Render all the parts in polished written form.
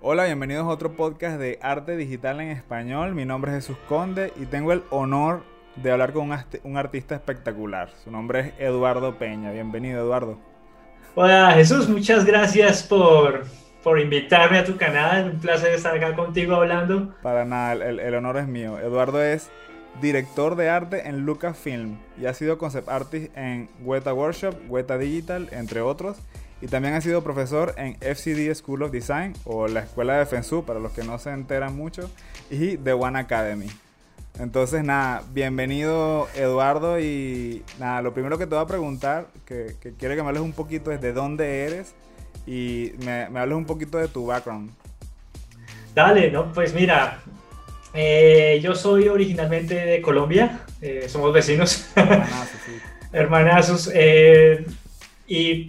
Hola, bienvenidos a otro podcast de arte digital en español. Mi nombre es Jesús Conde y tengo el honor de hablar con un artista espectacular. Su nombre es Eduardo Peña. Bienvenido, Eduardo. Hola Jesús, muchas gracias por invitarme a tu canal. Un placer estar acá contigo hablando. Para nada, el honor es mío. Eduardo es director de arte en Lucasfilm y ha sido concept artist en Weta Workshop, Weta Digital, entre otros. Y también ha sido profesor en FCD School of Design o la Escuela de FENSU, para los que no se enteran mucho, y The One Academy. Entonces, nada, bienvenido Eduardo y nada, lo primero que te voy a preguntar, que quiero que me hables un poquito es de dónde eres y me hables un poquito de tu background. Dale, ¿no? Pues mira, yo soy originalmente de Colombia, somos vecinos, Hermanazo, sí. hermanazos, y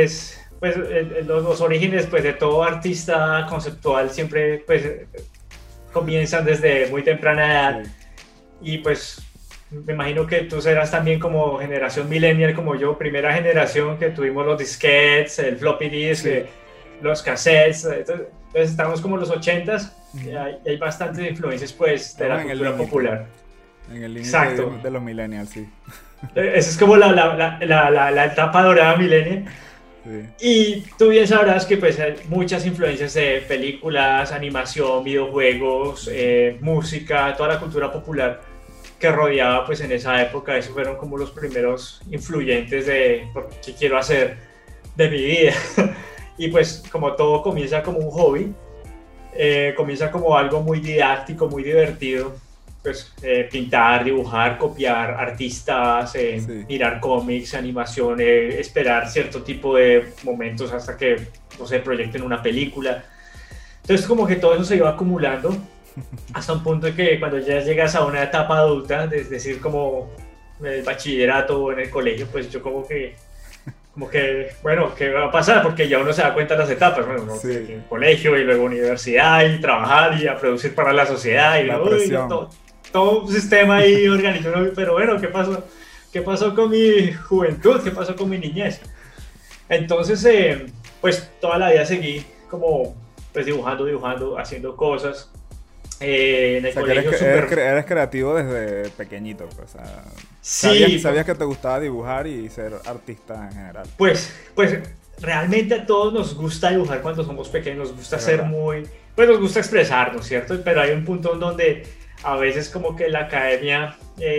los orígenes pues, de todo artista conceptual siempre pues, comienzan desde muy temprana edad. Sí, Y pues me imagino que tú serás también como generación millennial como yo, primera generación que tuvimos los disquetes, el floppy disk, sí. los cassettes. Entonces estamos como en los ochentas y Ujú. hay bastantes influencias pues de Estamos la cultura popular. en el límite Exacto. de los millennials, sí. Esa es como la etapa dorada millennial. Sí, Y tú bien sabrás que pues hay muchas influencias de películas, animación, videojuegos, música, toda la cultura popular que rodeaba pues en esa época. Esos fueron como los primeros influyentes de por qué quiero hacer de mi vida. Y pues como todo comienza como un hobby, comienza como algo muy didáctico, muy divertido, pues pintar, dibujar, copiar artistas, sí. mirar cómics, animación, esperar cierto tipo de momentos hasta que, no sé, proyecten una película. Entonces como que todo eso se iba acumulando hasta un punto de que cuando ya llegas a una etapa adulta, es decir, como el bachillerato o en el colegio, pues yo bueno, ¿qué va a pasar? Porque ya uno se da cuenta de las etapas, bueno, uno tiene que Sí, ir al colegio y luego universidad y trabajar y a producir para la sociedad y la uy, no, presión. todo un sistema ahí organizado, pero bueno, ¿qué pasó? ¿Qué pasó con mi juventud? ¿Qué pasó con mi niñez? Entonces, pues toda la vida seguí como pues dibujando, haciendo cosas. En O el sea, que colegio súper... eres creativo desde pequeñito, pues. O sea, Sí, sabías que te gustaba dibujar y ser artista en general. pues realmente a todos nos gusta dibujar cuando somos pequeños, nos gusta Es ser verdad. muy, pues nos gusta expresarnos, ¿cierto? Pero hay un punto en donde a veces como que la academia,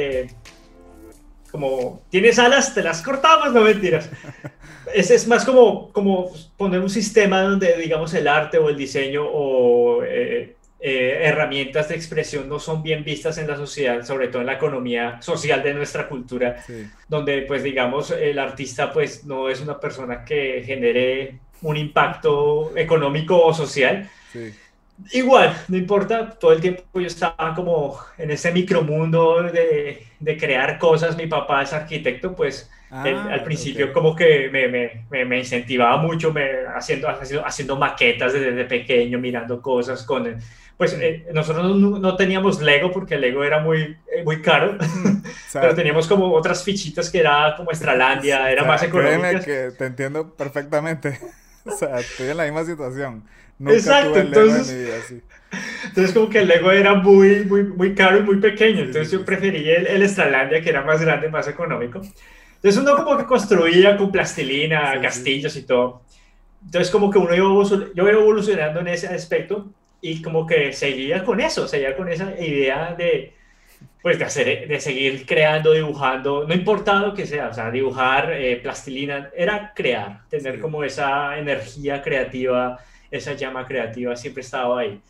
como tienes alas, te las cortamos, no mentiras. Ese es más como poner un sistema donde, digamos, el arte o el diseño o herramientas de expresión no son bien vistas en la sociedad, sobre todo en la economía social de nuestra cultura, Sí, donde, pues, digamos, el artista, pues, no es una persona que genere un impacto económico o social. sí. Igual, no importa, todo el tiempo yo estaba como en ese micromundo de crear cosas. Mi papá es arquitecto, pues él al Ah, ok. principio como que me incentivaba mucho haciendo maquetas desde pequeño, mirando cosas con... Pues Hmm, nosotros no teníamos Lego porque el Lego era muy caro, hmm. O pero sea, teníamos como otras fichitas que era como Extralandia, o eran más sea, créeme económicas. que te entiendo perfectamente. O sea, estoy en la misma situación. Nunca Exacto, tuve Lego en mi entonces vida, sí. Entonces como que el Lego era muy caro y muy pequeño, Sí, sí, entonces yo sí, sí. preferí el Stralandia que era más grande, más económico. Entonces uno como que construía con plastilina, Sí, sí. castillos y todo. Entonces como que yo iba evolucionando en ese aspecto y como que seguía con esa idea de pues de seguir creando, dibujando, no importa lo que sea, o sea, dibujar, plastilina, era crear, tener Sí. como esa energía creativa, esa llama creativa, siempre estaba ahí.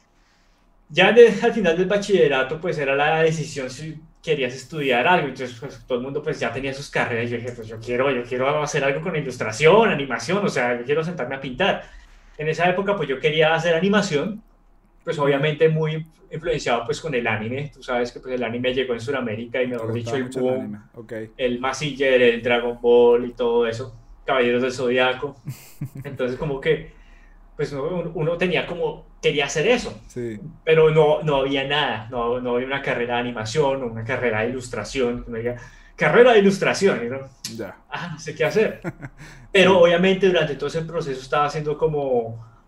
Al final del bachillerato, pues era la decisión si querías estudiar algo. Entonces, pues todo el mundo pues ya tenía sus carreras. Yo dije, pues yo quiero hacer algo con ilustración, animación, o sea, yo quiero sentarme a pintar. En esa época, pues yo quería hacer animación, pues Hmm. obviamente muy influenciado pues con el anime. Tú sabes que pues el anime llegó en Sudamérica y ¿Te mejor dicho gustaba el mucho el boom, anime? Ok. el Mazinger, el Dragon Ball y todo eso, Caballeros del Zodiaco. Entonces como que pues uno tenía como, quería hacer eso, Sí, pero no había nada, no había una carrera de animación o una carrera de ilustración, no había carrera de ilustración, y ya. no sé qué hacer. Pero Sí, obviamente durante todo ese proceso estaba haciendo como,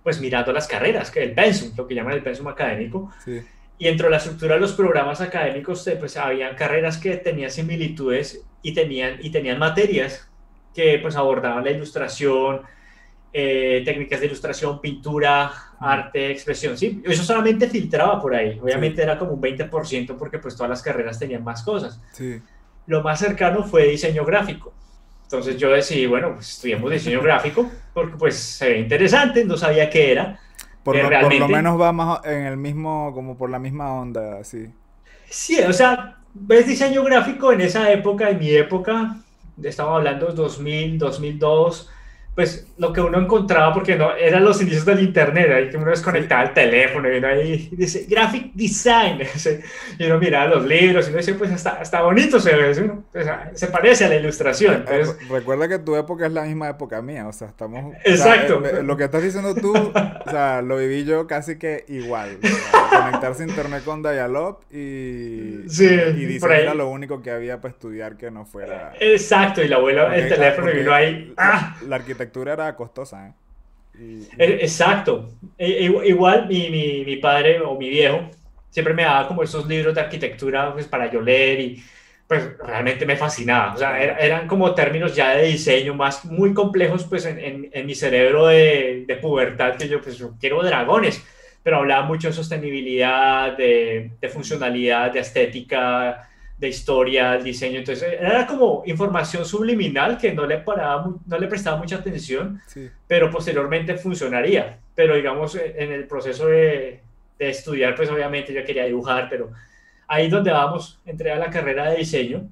pues mirando las carreras, que el pensum, lo que llaman el pensum académico, Sí, y dentro de la estructura de los programas académicos, pues habían carreras que tenían similitudes y tenían materias que pues abordaban la ilustración, técnicas de ilustración, pintura, mm, arte, expresión, sí, eso solamente filtraba por ahí, sí, obviamente era como un 20% porque pues todas las carreras tenían más cosas. sí. Lo más cercano fue diseño gráfico. Entonces yo decidí, bueno, pues estudiamos diseño gráfico porque pues se ve interesante, no sabía qué era Por lo realmente. menos va más en el mismo, como por la misma onda, así. Sí, o sea, ves diseño gráfico en esa época, en mi época, estamos hablando de 2000, 2002, pues lo que uno encontraba, porque no, eran los inicios del internet, ahí que uno Sí, desconectaba el teléfono y uno ahí dice graphic design, y uno miraba los libros y uno decía, pues hasta bonito se ve, ¿sí? O sea, se parece a la ilustración, entonces, recuerda que tu época es la misma época mía, o sea, estamos, o sea, exacto. lo que estás diciendo tú, o sea, lo viví yo casi que igual, o sea, conectarse a internet con Dialog Sí, y por diseño era ahí. lo único que había para estudiar que no fuera, Exacto, y la abuela, el teléfono y uno porque ahí, ¡ah! la arquitectura era costosa, ¿eh? Exacto. Igual mi padre o mi viejo siempre me daba como esos libros de arquitectura pues, para yo leer y pues realmente me fascinaba. O sea, Claro, eran como términos ya de diseño más muy complejos pues en mi cerebro de pubertad que yo pues yo quiero dragones, pero hablaba mucho de sostenibilidad, de funcionalidad, de estética, de historia, diseño. Entonces era como información subliminal que no le prestaba mucha atención, sí, pero posteriormente funcionaría. Pero digamos, en el proceso de estudiar, pues obviamente yo quería dibujar, pero ahí donde vamos, entré a la carrera de diseño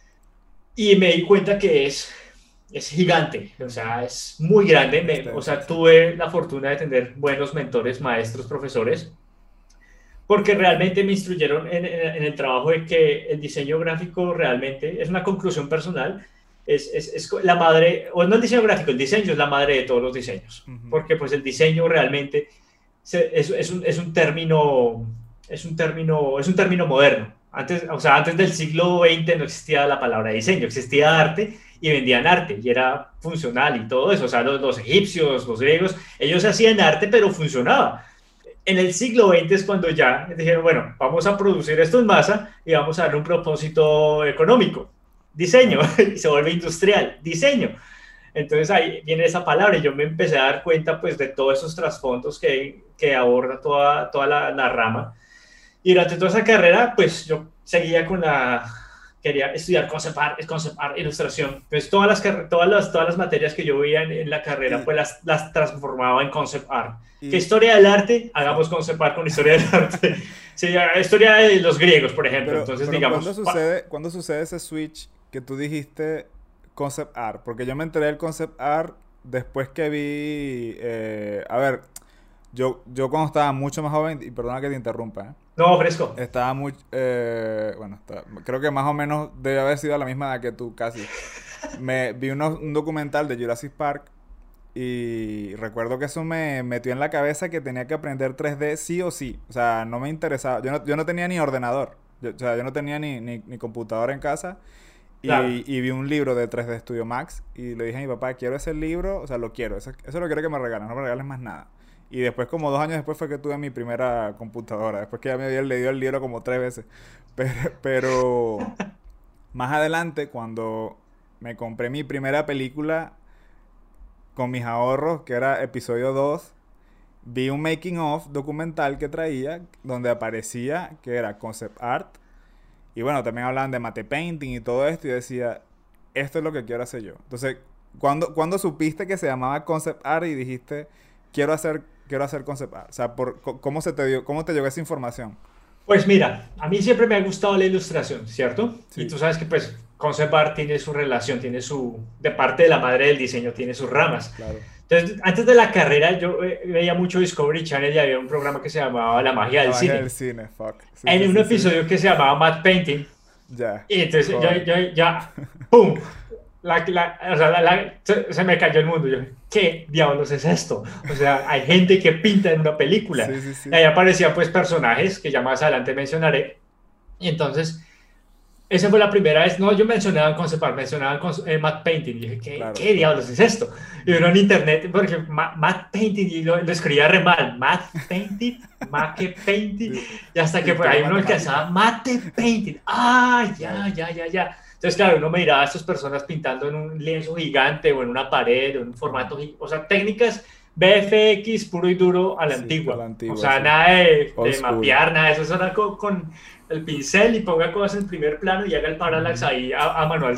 y me di cuenta que es gigante, o sea, es muy grande. O extensa, sea, sí. tuve la fortuna de tener buenos mentores, maestros, profesores, porque realmente me instruyeron en el trabajo de que el diseño gráfico realmente es una conclusión personal, es la madre, o no el diseño gráfico, el diseño es la madre de todos los diseños, Ujú, porque pues el diseño realmente es un término, es un término moderno. Antes, o sea, antes del siglo XX no existía la palabra diseño, existía arte y vendían arte y era funcional y todo eso. O sea, los egipcios, los griegos, ellos hacían arte pero funcionaba. En el siglo XX es cuando ya dijeron, bueno, vamos a producir esto en masa y vamos a darle un propósito económico. Diseño, claro. y se vuelve industrial, diseño. Entonces ahí viene esa palabra y yo me empecé a dar cuenta pues de todos esos trasfondos que aborda toda la rama. Y durante toda esa carrera pues yo seguía quería estudiar concept art, ilustración. Entonces todas las materias que yo veía en la carrera Y, pues las transformaba en concept art. ¿Qué y, historia del arte? sí. Hagamos concept art con historia del arte. Sí, historia de los griegos, por ejemplo. Entonces, Pero digamos, cuándo sucede ese switch que tú dijiste concept art? Porque yo me enteré del concept art después que vi, a ver, yo cuando estaba mucho más joven, y perdona que te interrumpa, ¿eh? no, fresco. Estaba muy, bueno, creo que más o menos debe haber sido a la misma edad que tú, casi. Me vi un documental de Jurassic Park y recuerdo que eso me metió en la cabeza que tenía que aprender 3D sí o sí. O sea, no me interesaba. Yo no tenía ni ordenador. O sea, yo no tenía ni computadora en casa. Claro. Y vi un libro de 3D Studio Max y le dije a mi papá, quiero ese libro, o sea, lo quiero. Eso lo quiero que me regalen, no me regales más nada. Y después, como 2 años después, fue que tuve mi primera computadora. Después que ya me había leído el libro como 3 veces. Pero más adelante, cuando me compré mi primera película con mis ahorros, que era episodio 2, vi un making of documental que traía donde aparecía que era concept art. Y bueno, también hablaban de mate painting y todo esto. Y decía, esto es lo que quiero hacer yo. Entonces, ¿cuándo supiste que se llamaba concept art y dijiste, quiero hacer concept art? O sea, ¿cómo se te dio, cómo te llegó esa información? Pues mira, a mí siempre me ha gustado la ilustración, ¿cierto? Y Sí, tú sabes que pues concept art tiene su relación, de parte de la madre del diseño, tiene sus ramas. claro. Entonces, antes de la carrera yo veía mucho Discovery Channel y había un programa que se llamaba La magia La del magia del cine. cine, fuck. Sí, sí, En un sí, sí. episodio que se llamaba Matte Painting, Ya, y entonces joder. ya, ¡pum! O sea, se me cayó el mundo. Yo, ¿qué diablos es esto? O sea, hay gente que pinta en una película. Sí, sí, Y sí. ahí aparecían pues personajes que ya más adelante mencionaré. Y entonces esa fue la primera vez, no, yo mencionaba concept art, mencionaban matte painting, y dije, Claro, ¿qué diablos es esto? Y uno en internet, porque matte painting, y lo escribía re mal, matte painting, matte painting, sí, y hasta que por pintura ahí uno matemática. alcanzaba matte painting, ah, Claro, ya. Entonces, claro, uno miraba a estas personas pintando en un lienzo gigante o en una pared o en un formato, o sea, técnicas VFX puro y duro a la sí, a la antigua. O antigua, sea, sí. nada Old de school. mapear, nada de eso. Eso era con el pincel y ponga cosas en primer plano y haga el parallax Ujú. ahí a manual.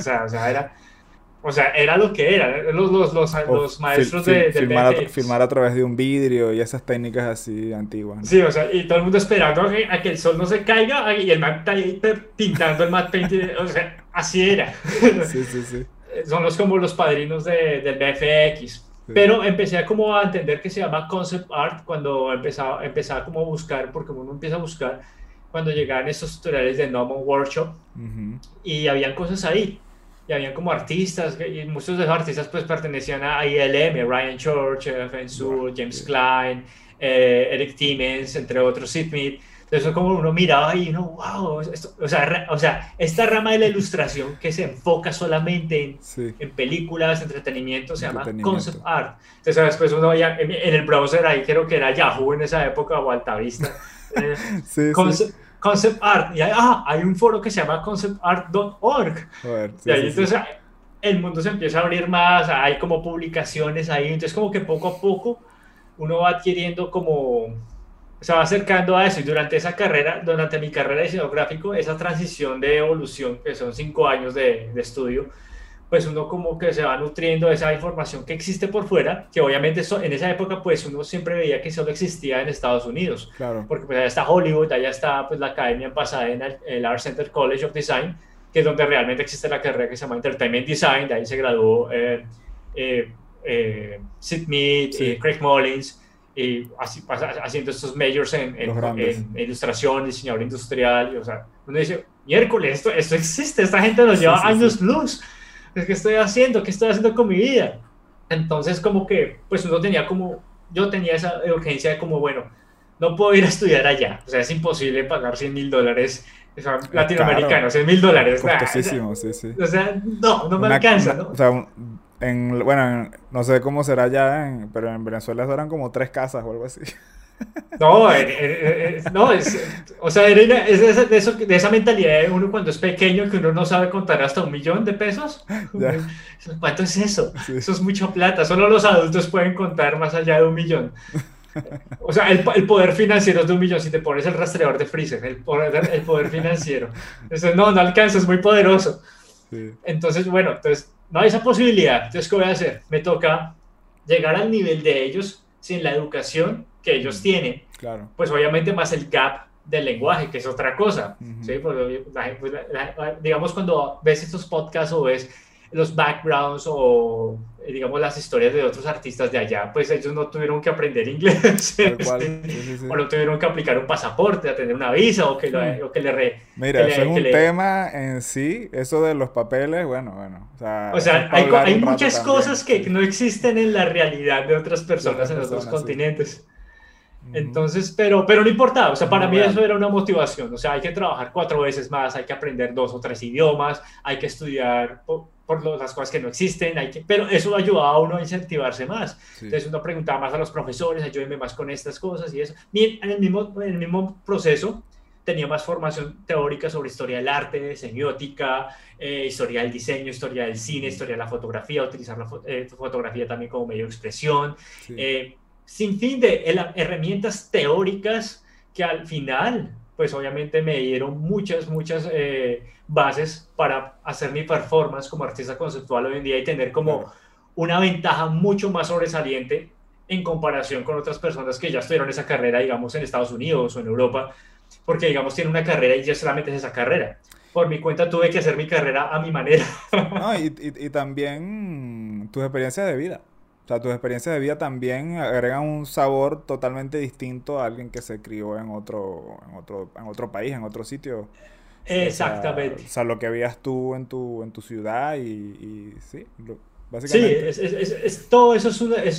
O sea, era lo que era. O Los maestros del filmar VFX. a través de un vidrio y esas técnicas así antiguas, ¿no? Sí, o sea, y todo el mundo esperando a que el sol no se caiga y el man está ahí pintando el matte painting. O sea, así era. Sí, sí, sí, Son como los padrinos del BFX. sí. Pero empecé a como a entender que se llama concept art cuando empezaba como a buscar, porque uno empieza a buscar cuando llegaban estos tutoriales de Norman Workshop Ujú. y habían cosas ahí. Y habían como artistas, y muchos de esos artistas pues pertenecían a ILM, Ryan Church, Buah, Fensur, James sí. Klein, Eric Timmons, entre otros, Sid Mead. Entonces como uno miraba y uno, wow, esto, o sea, esta rama de la ilustración que se enfoca solamente Sí, en películas, entretenimiento, se llama concept entretenimiento. art. Entonces después uno veía en el browser ahí, creo que era Yahoo en esa época o Altavista, eh, Sí, sí. concept art. Y hay un foro que se llama conceptart.org. Joder, Y sí, ahí sí, sí. entonces el mundo se empieza a abrir más, hay como publicaciones ahí, entonces como que poco a poco uno va adquiriendo como, se va acercando a eso y durante esa carrera, durante mi carrera de diseño gráfico, esa transición de evolución, que son 5 años de estudio, pues uno como que se va nutriendo de esa información que existe por fuera, que obviamente en esa época pues uno siempre veía que solo existía en Estados Unidos, Claro. porque pues allá está Hollywood, allá está pues la academia en Pasadena, el Art Center College of Design, que es donde realmente existe la carrera que se llama Entertainment Design, de ahí se graduó Sid Mead, Sí, Craig Mullins, y así haciendo estos majors los grandes. en ilustración, diseñador industrial, y, o sea, uno dice, miércoles, esto existe, esta gente nos Sí, lleva sí, sí. años luz, ¿qué estoy haciendo? ¿Qué estoy haciendo con mi vida? Entonces como que, pues uno tenía como, yo tenía esa urgencia de como, bueno, no puedo ir a estudiar allá, o sea, es imposible pagar $100,000, o sea, Es caro. latinoamericanos, $100,000, Costosísimo, sí, sí. o sea, no me alcanza, O ¿no? sea, bueno, no sé cómo será ya, pero en Venezuela eran como 3 casas o algo así. No, no, o sea, de esa mentalidad de uno cuando es pequeño que uno no sabe contar hasta $1,000,000. Ya, ¿Cuánto es eso? sí. Eso es mucha plata. Solo los adultos pueden contar más allá de 1,000,000. O sea, el poder financiero es de 1,000,000. Si te pones el rastreador de Freezer, el poder financiero. Eso no alcanza, es muy poderoso. Sí, Entonces, bueno, entonces no hay esa posibilidad. Entonces, ¿qué voy a hacer? Me toca llegar al nivel de ellos sin la educación que ellos mm, tienen, claro. pues obviamente más el gap del lenguaje, que es otra cosa. ¿Sí? Ujú. Porque digamos, cuando ves estos podcasts o ves los backgrounds o digamos las historias de otros artistas de allá, pues ellos no tuvieron que aprender inglés Tal cual. Sí, sí, o sí. no tuvieron que aplicar un pasaporte, a tener una visa Hmm. o que le, re, Mira, eso es que un le tema en sí, eso de los papeles, bueno, o o sea, eso es sea, para hablar hay un rato muchas también, cosas que sí, no existen en la realidad de otras de otras personas en otros personas, sí. continentes. Ujú. Entonces, pero no importaba, o sea, Es muy para mí eso real. era una motivación, o sea, hay que trabajar 4 veces más, hay que aprender 2 o 3 idiomas, hay que estudiar las cosas que no existen, pero eso ayudaba a uno a incentivarse más. Sí. Entonces uno preguntaba más a los profesores, ayúdenme más con estas cosas y eso. Y en el mismo proceso tenía más formación teórica sobre historia del arte, semiótica, historia del diseño, historia del cine, historia de la fotografía, utilizar la fotografía también como medio de expresión, Sí, eh, sin fin de herramientas teóricas que al final, pues obviamente me dieron muchas bases para hacer mi performance como artista conceptual hoy en día y tener como claro. una ventaja mucho más sobresaliente en comparación con otras personas que ya estudiaron esa carrera, digamos, en Estados Unidos o en Europa, porque, digamos, tienen una carrera y ya solamente es esa carrera. Por mi cuenta tuve que hacer mi carrera a mi manera. No, y también tus experiencias de vida. O sea, tus experiencias de vida también agregan un sabor totalmente distinto a alguien que se crió en otro país, en otro sitio. O Exactamente. sea, lo que veías tú en tu ciudad y sí, Sí, básicamente todo eso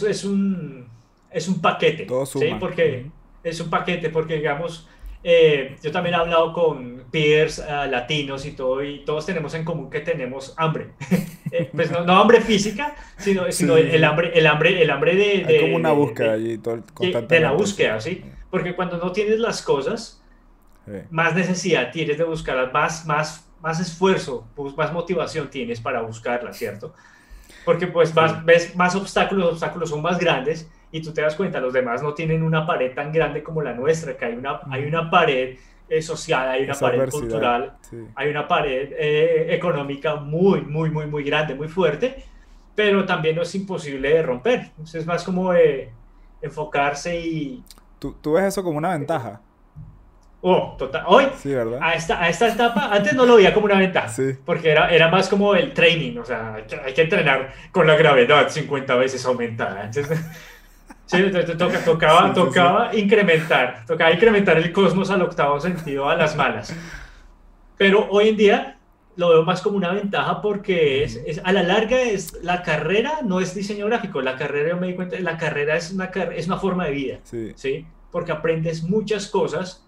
es un paquete, todo ¿sí? suma. Porque Ujú. es un paquete, porque digamos, yo también he hablado peers latinos y todo, y todos tenemos en común que tenemos hambre. Pues no, no hambre física, Sí, sino sí, sí. el hambre Hay como una búsqueda allí de la constantemente, sí. búsqueda, ¿sí? Porque cuando no tienes las cosas, Sí. más necesidad tienes de buscarlas, más esfuerzo, pues, más motivación tienes para buscarlas, ¿cierto? Porque pues Sí. ves más obstáculos, los obstáculos son más grandes y tú te das cuenta, los demás no tienen una pared tan grande como la nuestra, que hay Ujú. una pared social, hay una Esa pared adversidad, cultural, sí. hay una pared económica muy grande, muy fuerte, pero también no es imposible de romper. Entonces es más como de enfocarse y... ¿Tú ves eso como una ventaja? Oh, total. Hoy, Sí, ¿verdad? a esta etapa, antes no lo veía como una ventaja, Sí. porque era más como el training, o sea, hay que entrenar con la gravedad 50 veces aumentada. Entonces, sí, Sí, sí, sí. tocaba incrementar el cosmos al octavo sentido a las malas. Pero hoy en día lo veo más como una ventaja porque Ujú. a la larga la carrera no es diseño gráfico, la carrera yo me di cuenta, la carrera es una forma de vida, Sí. ¿sí? Porque aprendes muchas cosas,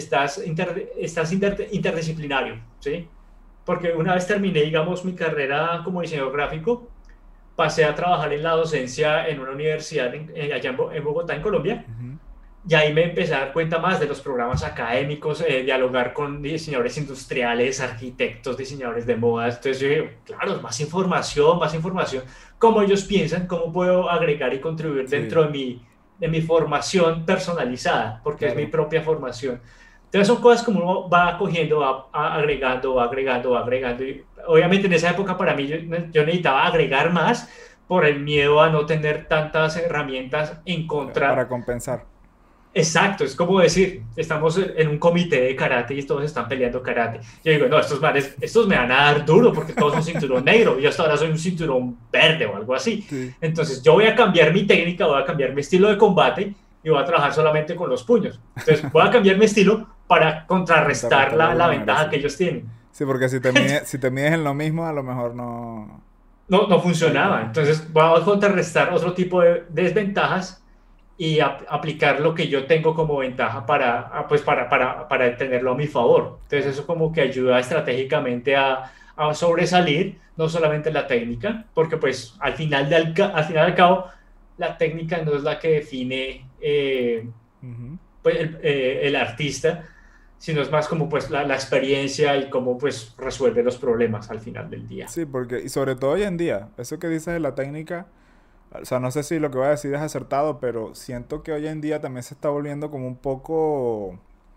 interdisciplinario, ¿sí? Porque una vez terminé, digamos, mi carrera como diseñador gráfico, pasé a trabajar en la docencia en una universidad allá en Bogotá, en Colombia, Ujú. y ahí me empecé a dar cuenta más de los programas académicos, dialogar con diseñadores industriales, arquitectos, diseñadores de modas. Entonces yo dije, claro, más información, cómo ellos piensan, cómo puedo agregar y contribuir Sí, dentro de mi formación personalizada, porque es mi claro. propia formación. Entonces son cosas como uno va cogiendo, agregando, va agregando, va agregando. Y obviamente en esa época para mí yo necesitaba agregar más por el miedo a no tener tantas herramientas en Para contra. compensar. Exacto, es como decir, estamos en un comité de karate y todos están peleando karate. Yo digo, no, estos manes, estos me van a dar duro porque todos son cinturón negro y hasta ahora soy un cinturón verde o algo así. Sí. Entonces yo voy a cambiar mi técnica, voy a cambiar mi estilo de combate y voy a trabajar solamente con los puños. Entonces voy a cambiar mi estilo para contrarrestar Contrarrestar de la alguna manera, ventaja sí. que ellos tienen. Sí, porque si te mides en lo mismo, a lo mejor no. No, no No hay, funcionaba. no. Entonces voy a contrarrestar otro tipo de desventajas y aplicar lo que yo tengo como ventaja pues para tenerlo a mi favor. Entonces Claro. eso como que ayuda estratégicamente a sobresalir, no solamente la técnica, porque pues al final al cabo la técnica no es la que define Ujú. pues, el artista, sino es más como pues la experiencia y cómo pues resuelve los problemas al final del día. Sí, porque, y sobre todo hoy en día, eso que dices de la técnica, o sea, no sé si lo que voy a decir es acertado, pero siento que hoy en día también se está volviendo como un poco,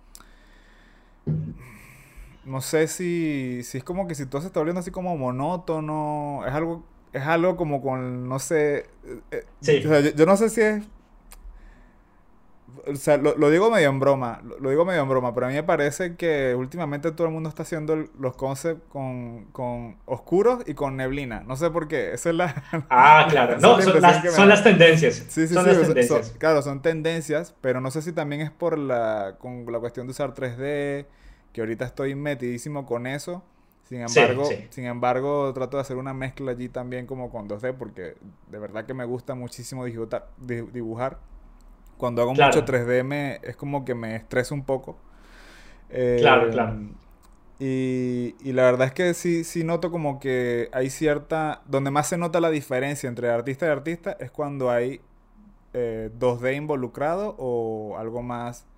no sé si es como que si todo se está volviendo así como monótono, es algo como con, no sé, o Sí. sea, yo no sé si es, o sea, lo digo medio en broma, lo digo medio en broma, pero a mí me parece que últimamente todo el mundo está haciendo los concepts con oscuros y con neblina. No sé por qué, esa es Ah, claro. esa es No, la impresión que me son da. las tendencias. Sí, sí, Son sí, las tendencias. claro, son tendencias, pero no sé si también es por con la cuestión de usar 3D, que ahorita estoy metidísimo con eso. Sí, sí. Sin embargo, trato de hacer una mezcla allí también como con 2D, porque de verdad que me gusta muchísimo dibujar. Cuando hago mucho Claro, 3D es como que me estreso un poco. claro, Eh, claro. y la verdad es que sí noto como que hay cierta... Donde más se nota la diferencia entre artista y artista es cuando hay 2D involucrado o algo más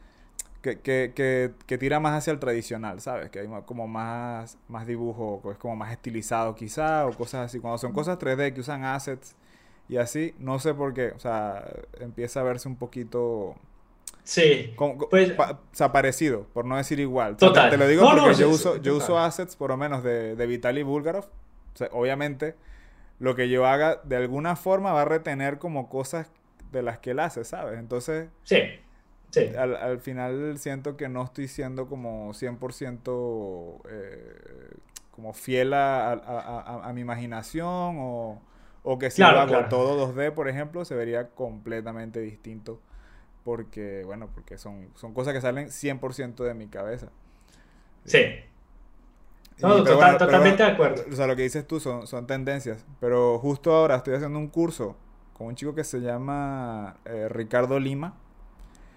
que tira más hacia el tradicional, ¿sabes? Que hay como más dibujo, es como más estilizado quizá, o cosas así. Cuando son cosas 3D que usan assets y así, no sé por qué, o sea, empieza a verse un poquito Sí, pues o sea, parecido, por no decir igual. O sea, te total. lo digo No, no, porque sí, yo uso total. assets por lo menos de Vitaly Bulgarov. O sea, obviamente, lo que yo haga de alguna forma va a retener como cosas de las que él hace, ¿sabes? Entonces, Sí, sí. al final siento que no estoy siendo como 100% como fiel a mi imaginación o que si lo Claro, hago claro. todo 2D, por ejemplo, se vería completamente distinto porque, bueno, porque son cosas que salen 100% de mi cabeza. Sí. Sí. No, Pero bueno, totalmente de acuerdo. o sea, lo que dices tú son tendencias. Pero justo ahora estoy haciendo un curso con un chico que se llama Ricardo Lima.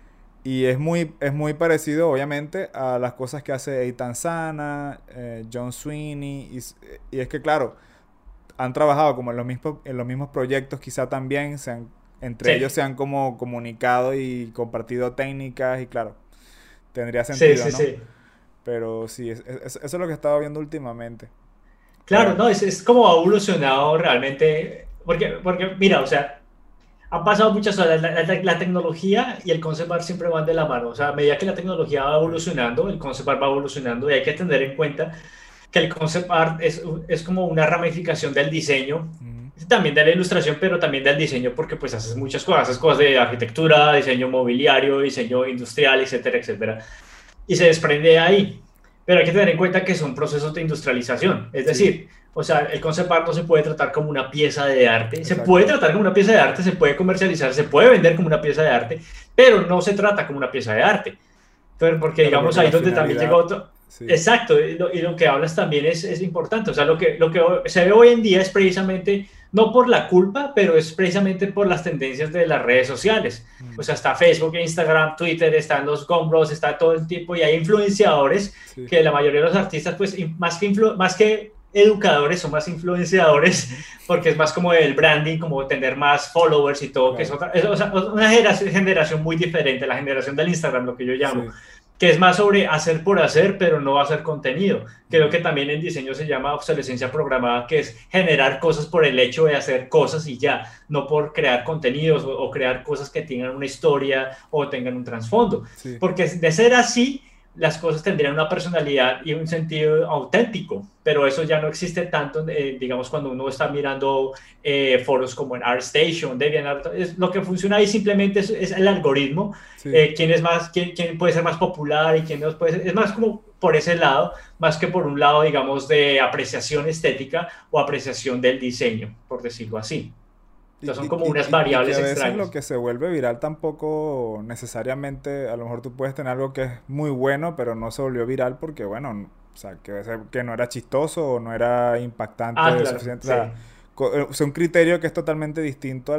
Y es muy parecido, obviamente, a las cosas que hace Eitan Sana, John Sweeney. Y es que, claro, han trabajado como en los mismos proyectos, quizá también entre Sí, ellos se han como comunicado y compartido técnicas y claro, tendría sí, sentido, sí, ¿no? sí. Pero sí, eso es lo que estaba viendo últimamente. Claro, Pero, no, es como ha evolucionado realmente, porque mira, o sea, han pasado muchas horas, la tecnología y el concept art siempre van de la mano, o sea, a medida que la tecnología va sí. evolucionando, el concept art va evolucionando y hay que tener en cuenta que el concept art es como una ramificación del diseño, Ujú, también de la ilustración, pero también del diseño, porque pues haces muchas cosas, haces cosas de arquitectura, diseño mobiliario, diseño industrial, etcétera, etcétera, y se desprende de ahí. Pero hay que tener en cuenta que son procesos de industrialización, es sí, decir, o sea, el concept art no se puede tratar como una pieza de arte, se puede exacto. tratar como una pieza de arte, se puede comercializar, se puede vender como una pieza de arte, pero no se trata como una pieza de arte. Pero porque Claro, digamos porque ahí la donde también llega finalidad, otro. sí, Exacto, y lo que hablas también es importante. O sea, lo que se ve hoy en día es precisamente, no por la culpa, pero es precisamente por las tendencias de las redes sociales. O mm, sea, está Facebook, Instagram, Twitter, están los Gombros, está todo el tipo, y hay influenciadores sí, que la mayoría de los artistas, pues, más que educadores, son más influenciadores, ujú, porque es más como el branding, como tener más followers y todo, que es claro, otra, o sea, una generación muy diferente, la generación del Instagram, lo que yo llamo, sí, que es más sobre hacer por hacer, pero no hacer contenido. Creo mm, que también en diseño se llama obsolescencia programada, que es generar cosas por el hecho de hacer cosas y ya, no por crear contenidos o crear cosas que tengan una historia o tengan un trasfondo. sí, Porque de ser así, las cosas tendrían una personalidad y un sentido auténtico, pero eso ya no existe tanto, digamos, cuando uno está mirando foros como en ArtStation, DeviantArt, lo que funciona ahí simplemente es el algoritmo, sí. quién es más, quién puede ser más popular y quién no puede ser, es más como por ese lado, más que por un lado, digamos, de apreciación estética o apreciación del diseño, por decirlo así. Entonces son como unas Y que variables a veces lo extrañas. que se vuelve viral tampoco necesariamente, a lo mejor tú puedes tener algo que es muy bueno, pero no se volvió viral porque, bueno, o sea, que no era chistoso o no era Ah, impactante claro, suficiente. sí. O sea, un criterio que es totalmente distinto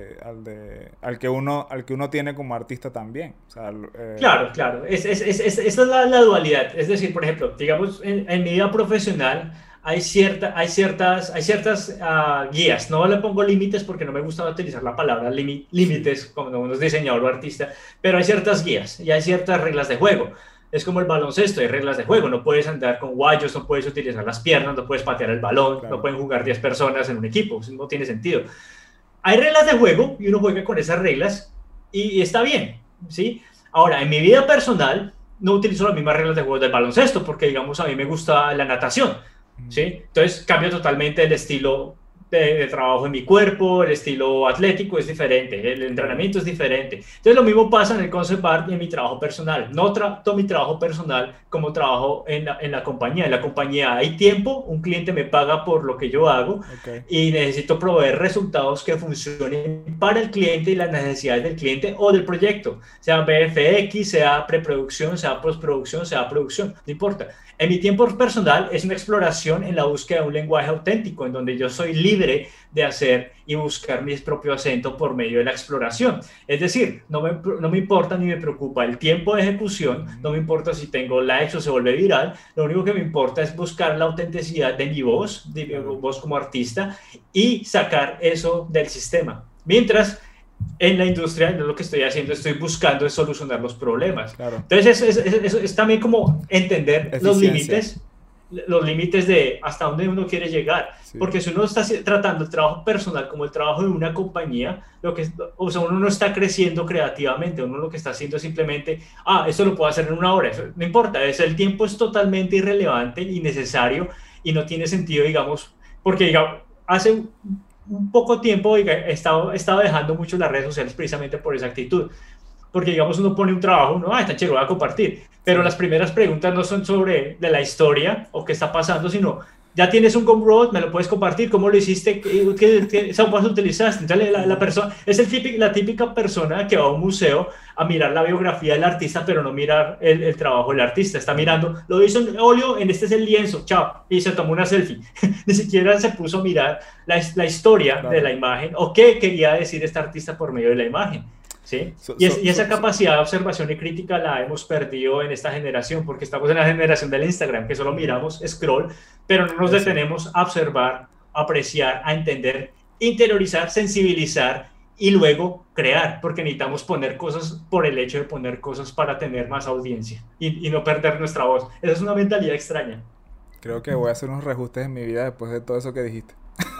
al que uno tiene como artista también. O sea, Claro, claro. Esa es la dualidad. Es decir, por ejemplo, digamos, en mi vida profesional hay ciertas guías. No le pongo límites porque no me gusta utilizar la palabra sí, límites como uno es diseñador o artista, pero hay ciertas guías y hay ciertas reglas de juego. Es como el baloncesto, hay reglas de juego. No puedes andar con guayos, no puedes utilizar las piernas, no puedes patear el balón, no claro. pueden jugar 10 personas en un equipo. Eso no tiene sentido. Hay reglas de juego y uno juega con esas reglas y está bien, ¿sí? Ahora, en mi vida personal no utilizo las mismas reglas de juego del baloncesto porque, digamos, a mí me gusta la natación, Mm, ¿sí? Entonces cambio totalmente el estilo de trabajo en mi cuerpo, el estilo atlético es diferente, el claro. entrenamiento es diferente. Entonces lo mismo pasa en el concept art y en mi trabajo personal. No trato mi trabajo personal como trabajo en la compañía. En la compañía hay tiempo, un cliente me paga por lo que yo hago Ok, y necesito proveer resultados que funcionen para el cliente y las necesidades del cliente o del proyecto, sea VFX, sea preproducción, sea postproducción, sea producción, no importa. En mi tiempo personal es una exploración en la búsqueda de un lenguaje auténtico, en donde yo soy libre de hacer y buscar mi propio acento por medio de la exploración. Es decir, no me importa ni me preocupa el tiempo de ejecución, no ujú, me importa si tengo likes o se vuelve viral, lo único que me importa es buscar la autenticidad de mi claro, voz como artista y sacar eso del sistema. Mientras en la industria, no es lo que estoy haciendo, estoy buscando solucionar los problemas. claro. Entonces es también como entender Eficiencia, los límites de hasta dónde uno quiere llegar. sí. Porque si uno está tratando el trabajo personal como el trabajo de una compañía, o sea, uno no está creciendo creativamente, uno lo que está haciendo es simplemente, eso lo puedo hacer en una hora, eso no importa, el tiempo es totalmente irrelevante, innecesario y no tiene sentido, digamos, porque digamos, hace un poco tiempo he estado dejando mucho las redes sociales precisamente por esa actitud. Porque, digamos, uno pone un trabajo, uno, está chévere, voy a compartir. Pero Sí, las primeras preguntas no son sobre de la historia o qué está pasando, sino, ya tienes un Gumroad, me lo puedes compartir, cómo lo hiciste, qué software utilizaste. Entonces, sí, la sí. persona, es la típica persona que va a un museo a mirar la biografía del artista, pero no mirar el trabajo del artista. Está Claro. mirando, lo hizo en óleo, en este es el lienzo, chao, y se tomó una selfie. Ni siquiera se puso a mirar la historia de Claro. la imagen o qué quería decir este artista por medio de la imagen. ¿sí? Y esa capacidad de observación y crítica la hemos perdido en esta generación, porque estamos en la generación del Instagram, que solo miramos scroll, pero no nos detenemos a observar, a apreciar, a entender, interiorizar, sensibilizar y luego crear, porque necesitamos poner cosas por el hecho de poner cosas para tener más audiencia y no perder nuestra voz. Esa es una mentalidad extraña. Creo que voy a hacer unos reajustes en mi vida después de todo eso que dijiste.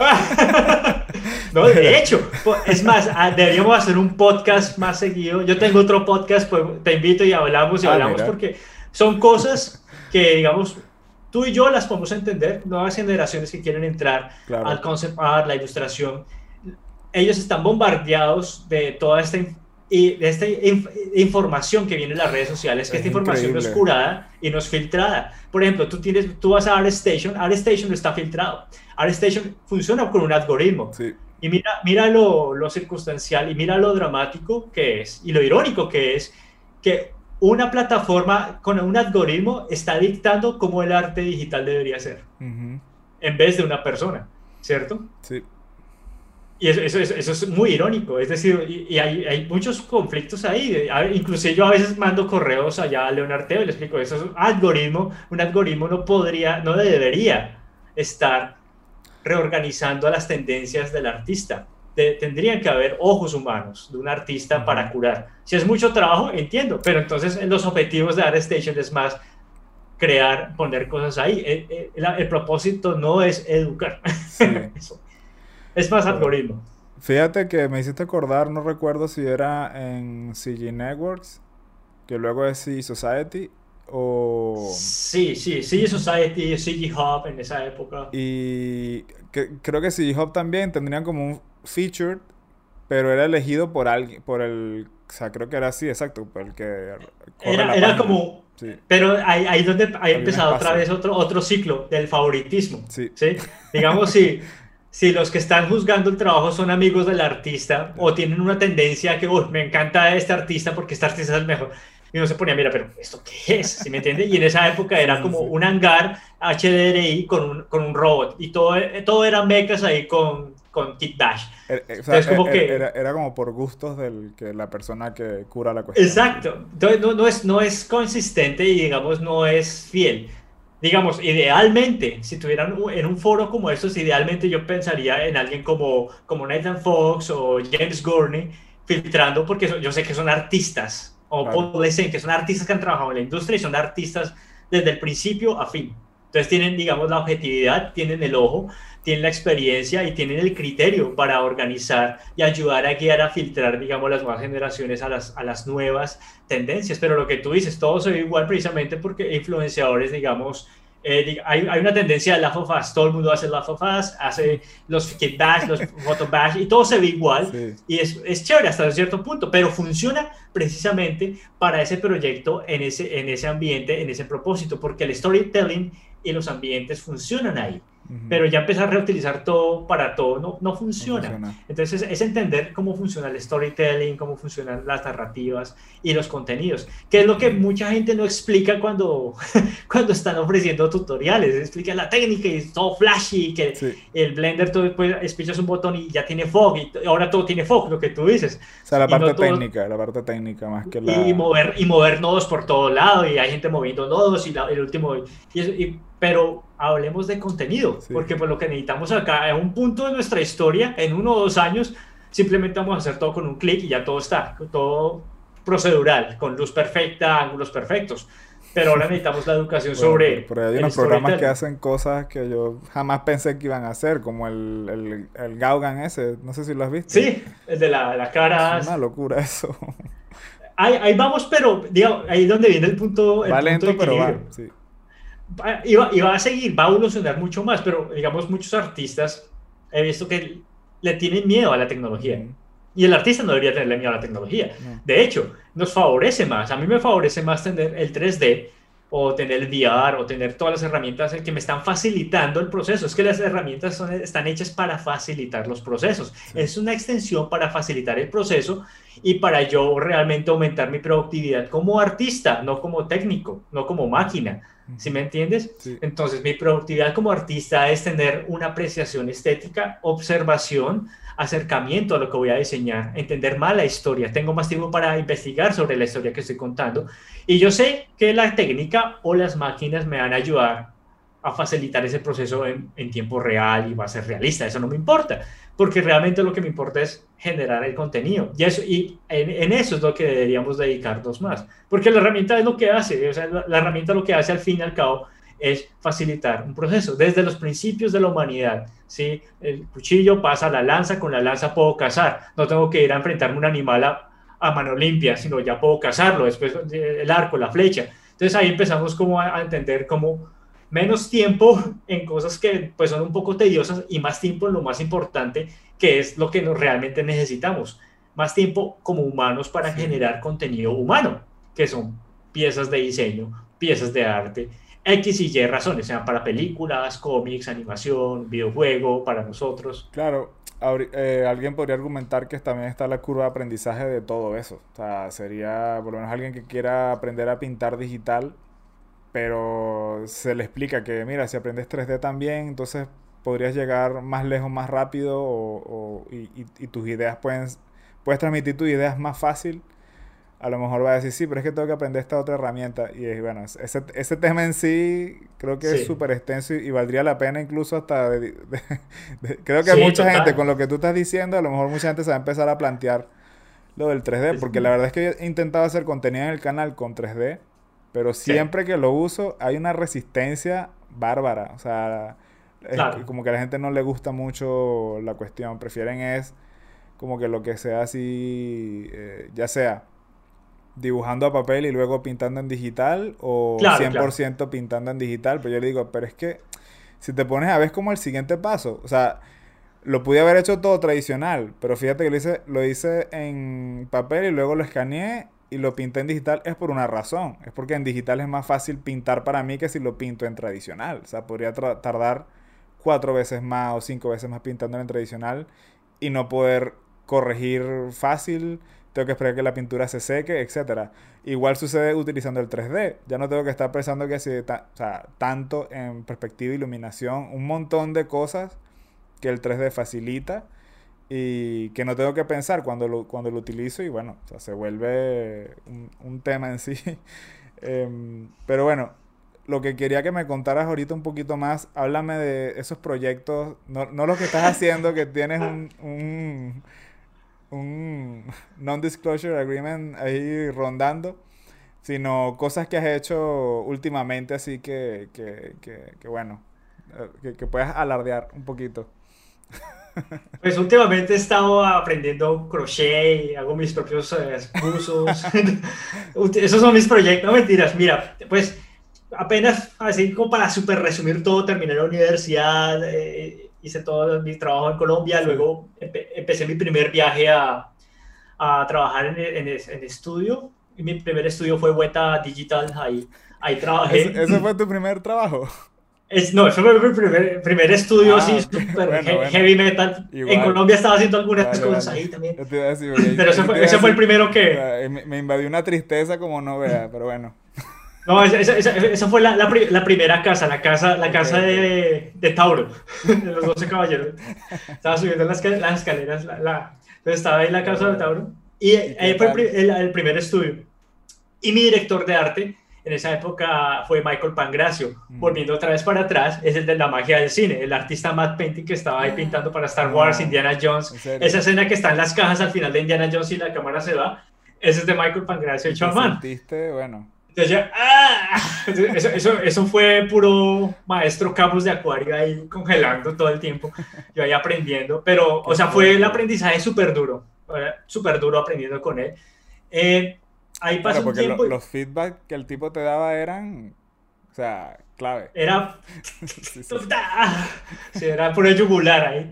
No, de hecho, es más, deberíamos hacer un podcast más seguido. Yo tengo otro podcast, pues te invito y hablamos mira. porque son cosas que, digamos, tú y yo las podemos entender. Nuevas generaciones que quieren entrar al concept art, la ilustración, ellos están bombardeados de toda esta información que viene en las redes sociales, que esta información no es curada y no es filtrada. Por ejemplo, tú vas a ArtStation no está filtrado. ArtStation funciona con un algoritmo. Sí. Y mira lo circunstancial y mira lo dramático que es y lo irónico que es que una plataforma con un algoritmo está dictando cómo el arte digital debería ser, en vez de una persona, ¿cierto? Sí. Y eso es muy irónico, es decir, y hay muchos conflictos ahí. Inclusive yo a veces mando correos allá a Leonardo Teo y le explico, eso es un algoritmo no debería estar reorganizando las tendencias del artista. Tendrían que haber ojos humanos de un artista para curar. Si es mucho trabajo, entiendo, pero entonces los objetivos de ArtStation es más crear, poner cosas ahí. El propósito no es educar. Sí. Es más algoritmo. Fíjate que me hiciste acordar, no recuerdo si era en CG Networks, que luego es CG Society, o... Sí, CG Society, CG Hub en esa época. Y creo que CG Hub también tendrían como un featured, pero era elegido por alguien, o sea, creo que era así, exacto, por el que era como... Sí. Pero ahí donde ha empezado otra vez otro ciclo del favoritismo. Sí. ¿Sí? Digamos, si los que están juzgando el trabajo son amigos del artista o tienen una tendencia que me encanta este artista porque este artista es el mejor, y uno se ponía, mira, pero ¿esto qué es? ¿Sí me entiende? Y en esa época era como un hangar HDRI con un robot y todo era mechas ahí con Kit Bash. Entonces, como era como por gustos de la persona que cura la cuestión. Exacto. Entonces no es consistente y digamos no es fiel. Digamos, idealmente, si tuvieran en un foro como estos, idealmente yo pensaría en alguien como Nathan Fox o James Gurney filtrando, porque yo sé que son artistas, o Paul Lessing, que son artistas que han trabajado en la industria y son artistas desde el principio a fin. Entonces tienen, digamos, la objetividad, tienen el ojo, tienen la experiencia y tienen el criterio para organizar y ayudar a guiar, a filtrar, digamos, las nuevas generaciones a las nuevas tendencias. Pero lo que tú dices, todo se ve igual precisamente porque influenciadores, digamos, hay una tendencia de Laugh of Us, todo el mundo hace Laugh of Us, hace los Kit Bash, los Photo Bash y todo se ve igual. Sí. Y es chévere hasta un cierto punto, pero funciona precisamente para ese proyecto, en ese ambiente, en ese propósito, porque el storytelling y los ambientes funcionan ahí. Pero ya empezar a reutilizar todo para todo no funciona. Entonces es entender cómo funciona el storytelling, cómo funcionan las narrativas y los contenidos, que es lo que mucha gente no explica cuando están ofreciendo tutoriales. Explica la técnica y es todo flashy, que el Blender tú después espichas un botón y ya tiene fog, y ahora todo tiene fog, lo que tú dices. O sea, la parte técnica más que la... Y mover nodos por todo lado, y hay gente moviendo nodos, y el último... Pero hablemos de contenido, porque pues lo que necesitamos acá, en un punto de nuestra historia, en 1 o 2 años, simplemente vamos a hacer todo con un clic y ya todo está, todo procedural, con luz perfecta, ángulos perfectos. Pero ahora necesitamos la educación sobre... Pero hay unos programas que hacen cosas que yo jamás pensé que iban a hacer, como el Gauguin ese, no sé si lo has visto. Sí, el de la cara. Es una locura eso. Ahí vamos, pero digamos, ahí es donde viene el punto. Va lento, pero va, sí. Y va a seguir, va a evolucionar mucho más, pero digamos muchos artistas he visto que le tienen miedo a la tecnología, y el artista no debería tenerle miedo a la tecnología. De hecho, nos favorece más, a mí me favorece más tener el 3D o tener el VR o tener todas las herramientas que me están facilitando el proceso. Es que las herramientas están hechas para facilitar los procesos, es una extensión para facilitar el proceso y para yo realmente aumentar mi productividad como artista, no como técnico, no como máquina. ¿Sí me entiendes? Sí. Entonces, mi productividad como artista es tener una apreciación estética, observación, acercamiento a lo que voy a diseñar, entender más la historia. Tengo más tiempo para investigar sobre la historia que estoy contando. Y yo sé que la técnica o las máquinas me van a ayudar a facilitar ese proceso en tiempo real y va a ser realista. Eso no me importa, porque realmente lo que me importa es generar el contenido. Y en eso es lo que deberíamos dedicarnos más, porque la herramienta es lo que hace, o sea, la herramienta lo que hace al fin y al cabo es facilitar un proceso desde los principios de la humanidad. ¿Sí? El cuchillo pasa a la lanza, con la lanza puedo cazar, no tengo que ir a enfrentarme a un animal a mano limpia, sino ya puedo cazarlo, después el arco, la flecha. Entonces ahí empezamos como a entender cómo menos tiempo en cosas que pues son un poco tediosas y más tiempo en lo más importante, que es lo que realmente necesitamos. Más tiempo como humanos para generar contenido humano, que son piezas de diseño, piezas de arte, X y Y razones, sean para películas, cómics, animación, videojuego, para nosotros. Claro, alguien podría argumentar que también está la curva de aprendizaje de todo eso. O sea, sería por lo menos alguien que quiera aprender a pintar digital, pero se le explica que, mira, si aprendes 3D también, entonces podrías llegar más lejos más rápido y tus ideas puedes transmitir tus ideas más fácil. A lo mejor va a decir, sí, pero es que tengo que aprender esta otra herramienta. Y bueno, ese tema en sí creo que es Sí, súper extenso y valdría la pena incluso hasta creo que sí, mucha gente, total. con lo que tú estás diciendo, a lo mejor mucha gente se va a empezar a plantear lo del 3D, Es, porque la verdad es que yo he intentado hacer contenido en el canal con 3D, pero sí, siempre que lo uso hay una resistencia bárbara. O sea, es que claro, como que a la gente no le gusta mucho la cuestión, prefieren es como que lo que sea así, ya sea dibujando a papel y luego pintando en digital o claro, cien por claro. ciento pintando en digital. Pero yo le digo, pero es que si te pones a ver como el siguiente paso, o sea, lo pude haber hecho todo tradicional, pero fíjate que lo hice en papel y luego lo escaneé y lo pinté en digital, es por una razón. Es porque en digital es más fácil pintar para mí que si lo pinto en tradicional. O sea, podría tardar 4 veces más o 5 veces más pintando en tradicional y no poder corregir fácil. Tengo que esperar que la pintura se seque, etcétera. Igual sucede utilizando el 3D. Ya no tengo que estar pensando que si o sea, tanto en perspectiva, iluminación, un montón de cosas que el 3D facilita y que no tengo que pensar cuando lo utilizo y bueno, o sea, se vuelve un tema en sí. Pero bueno, lo que quería que me contaras ahorita un poquito más, háblame de esos proyectos, no lo que estás haciendo, que tienes un non-disclosure agreement ahí rondando, sino cosas que has hecho últimamente, así que bueno, que puedas alardear un poquito. Pues últimamente he estado aprendiendo crochet, hago mis propios buzos. Esos son mis proyectos, no mentiras. Mira, pues apenas así como para super resumir todo, terminé la universidad, hice todo mi trabajo en Colombia, Sí. luego empecé mi primer viaje a trabajar en estudio. Y mi primer estudio fue Weta Digital, ahí trabajé. ¿Ese fue tu primer trabajo? No, eso fue mi primer estudio Ah, así, ok. súper Bueno, bueno. heavy metal. En Igual. Colombia estaba haciendo algunas Vale, cosas vale. ahí también. Yo te iba a decir, porque Pero ahí te iba a ese fue el decir, primero que... me invadió una tristeza como no vea, pero bueno. No, esa fue la primera casa, la Ok, casa ok. de Tauro, de los 12 caballeros. Estaba subiendo las escaleras, entonces estaba ahí la casa de Vale. Tauro. Y ¿Y qué ahí fue tal? el primer estudio. Y mi director de arte en esa época fue Michael Pangracio. Mm. Volviendo otra vez para atrás, es el de la magia del cine, el artista Matt Painting que estaba ahí pintando para Star Wars, No, Indiana Jones. en serio. Esa escena que está en las cajas al final de Indiana Jones y la cámara se va, ese es de Michael Pangracio Y hecho te a mano. sentiste, bueno. Entonces ya, ¡ah! Eso fue puro maestro Camus de Acuario ahí congelando todo el tiempo, yo ahí aprendiendo, pero, o Qué sea, fue el fuerte. aprendizaje súper duro aprendiendo con él. Ahí Claro, pasó un porque tiempo, los feedback que el tipo te daba eran, o sea, clave. era, Sí, sí, sí. sí, era puro yugular ahí,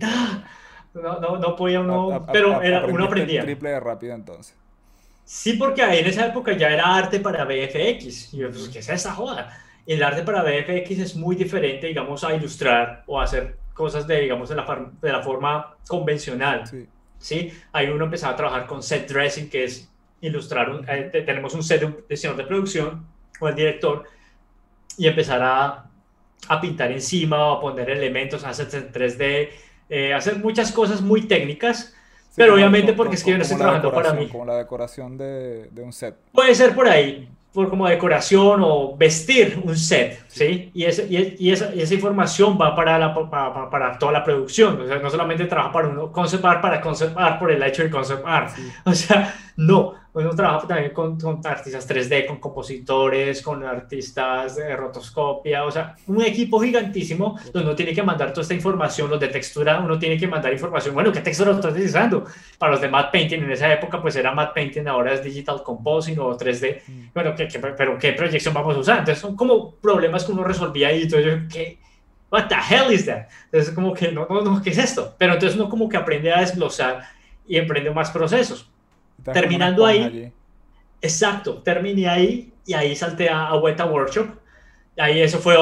no podía uno, pero uno Aprendiste el aprendía. triple de rápido entonces. Sí, porque ahí en esa época ya era arte para VFX. Y yo, pues, Ujú. ¿qué es esa joda? Y el arte para VFX es muy diferente, digamos, a ilustrar o a hacer cosas de, digamos, de la forma convencional. Sí. ¿sí? Ahí uno empezaba a trabajar con set dressing, que es ilustrar, tenemos un set de un diseñador de producción o el director, y empezar a pintar encima o a poner elementos, assets en 3D, hacer muchas cosas muy técnicas, Sí, pero obviamente porque es que yo no como estoy la trabajando para decoración, mí. como la decoración de un set. Puede ser por ahí, por como decoración o vestir un set, Sí, ¿sí? Y esa información va para toda la producción. O sea, no solamente trabaja para uno, concept art para concept art por el hecho de concept art. sí. O sea, no. Uno trabaja también con artistas 3D, con compositores, con artistas de rotoscopia. O sea, un equipo gigantísimo donde uno tiene que mandar toda esta información, los de textura, uno tiene que mandar información. Bueno, ¿qué textura estás utilizando? Para los de matte painting en esa época pues era matte painting, ahora es digital composing o 3D. Mm. Bueno, pero ¿qué proyección vamos a usar? Entonces son como problemas que uno resolvía ahí. Entonces yo, ¿qué? What the hell is that? Entonces como que no, ¿qué es esto? Pero entonces uno como que aprende a desglosar y emprende más procesos. Estás como una Terminando esponja ahí, allí. exacto, terminé ahí y ahí salté a Weta Workshop. Ahí eso fue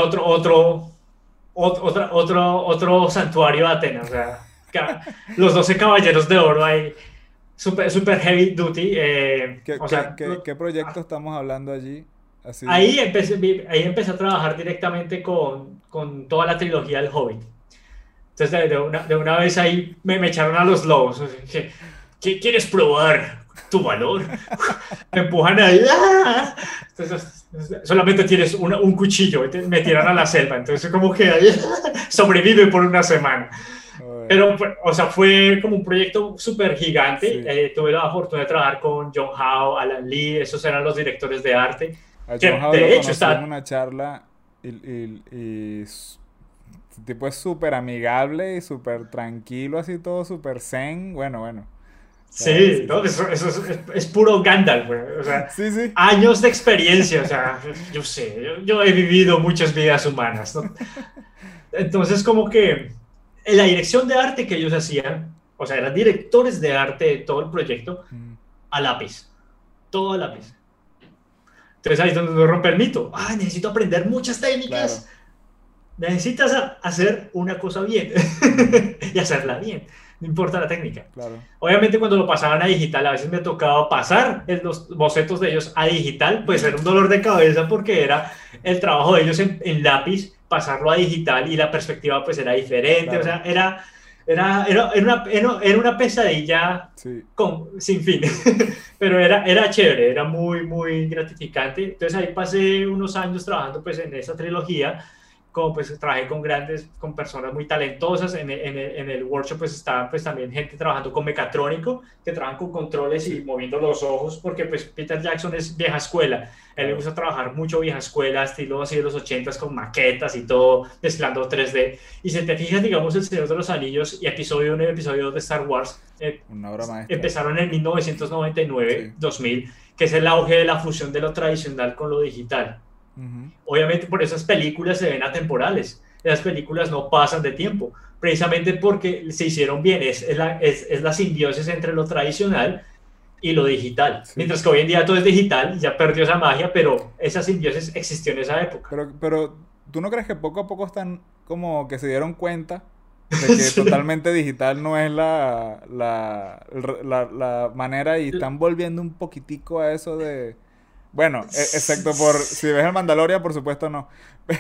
otro santuario de Atenas. O sea, los 12 caballeros de oro ahí, super heavy duty. O sea, ¿Qué proyecto estamos hablando allí? Así. ahí empecé a trabajar directamente con toda la trilogía del Hobbit. Entonces, de una vez ahí me echaron a los lobos. Dije, ¿quieres probar tu valor? Me empujan ahí. ¡Ah! Entonces, solamente tienes un cuchillo. Me tiran a la selva. Entonces, como que ahí sobrevive por una semana. Joder. Pero, o sea, fue como un proyecto súper gigante. Sí. Tuve la fortuna de trabajar con John Howe, Alan Lee, esos eran los directores de arte. A John Que Howe lo de hecho conocí en está. una charla y el tipo es súper amigable y súper tranquilo, así todo súper zen. Bueno, bueno. O sea, Sí, sí, ¿no? sí. Eso es puro Gandalf, güey. O sea, Sí, sí. años de experiencia. O sea, yo sé, yo he vivido muchas vidas humanas, ¿no? Entonces, como que en la dirección de arte que ellos hacían, o sea, eran directores de arte de todo el proyecto Mm, a lápiz, todo a lápiz. Entonces ahí es donde uno rompe el mito. Ah, necesito aprender muchas claro. técnicas. Necesitas hacer una cosa bien Ujú, y hacerla bien, no importa la técnica. claro. Obviamente cuando lo pasaban a digital, a veces me tocaba pasar los bocetos de ellos a digital, pues era un dolor de cabeza porque era el trabajo de ellos en lápiz, pasarlo a digital y la perspectiva pues era diferente, o Claro. sea, era una pesadilla Sí. sin fin, pero era chévere, era muy, muy gratificante. Entonces ahí pasé unos años trabajando pues en esa trilogía, como pues trabajé con personas muy talentosas. En el workshop pues estaban pues también gente trabajando con mecatrónico, que trabajan con controles y Sí. moviendo los ojos, porque pues Peter Jackson es vieja escuela. A él le Claro. gusta trabajar mucho vieja escuela, estilo así de los 80s con maquetas y todo, mezclando 3D. Y si te fijas, digamos, El Señor de los Anillos y episodio 1 y episodio 2 de Star Wars, Una obra maestra. empezaron en 1999, Sí. 2000, que es el auge de la fusión de lo tradicional con lo digital. Ujú, Obviamente por esas películas se ven atemporales, esas películas no pasan de tiempo, precisamente porque se hicieron bien, es la simbiosis entre lo tradicional y lo digital, sí. mientras que hoy en día todo es digital y ya perdió esa magia, pero esa simbiosis existió en esa época. Pero, ¿tú no crees que poco a poco están como que se dieron cuenta de que Sí. totalmente digital no es la manera y están volviendo un poquitico a eso de... Bueno, excepto por... Si ves el Mandalorian, por supuesto no.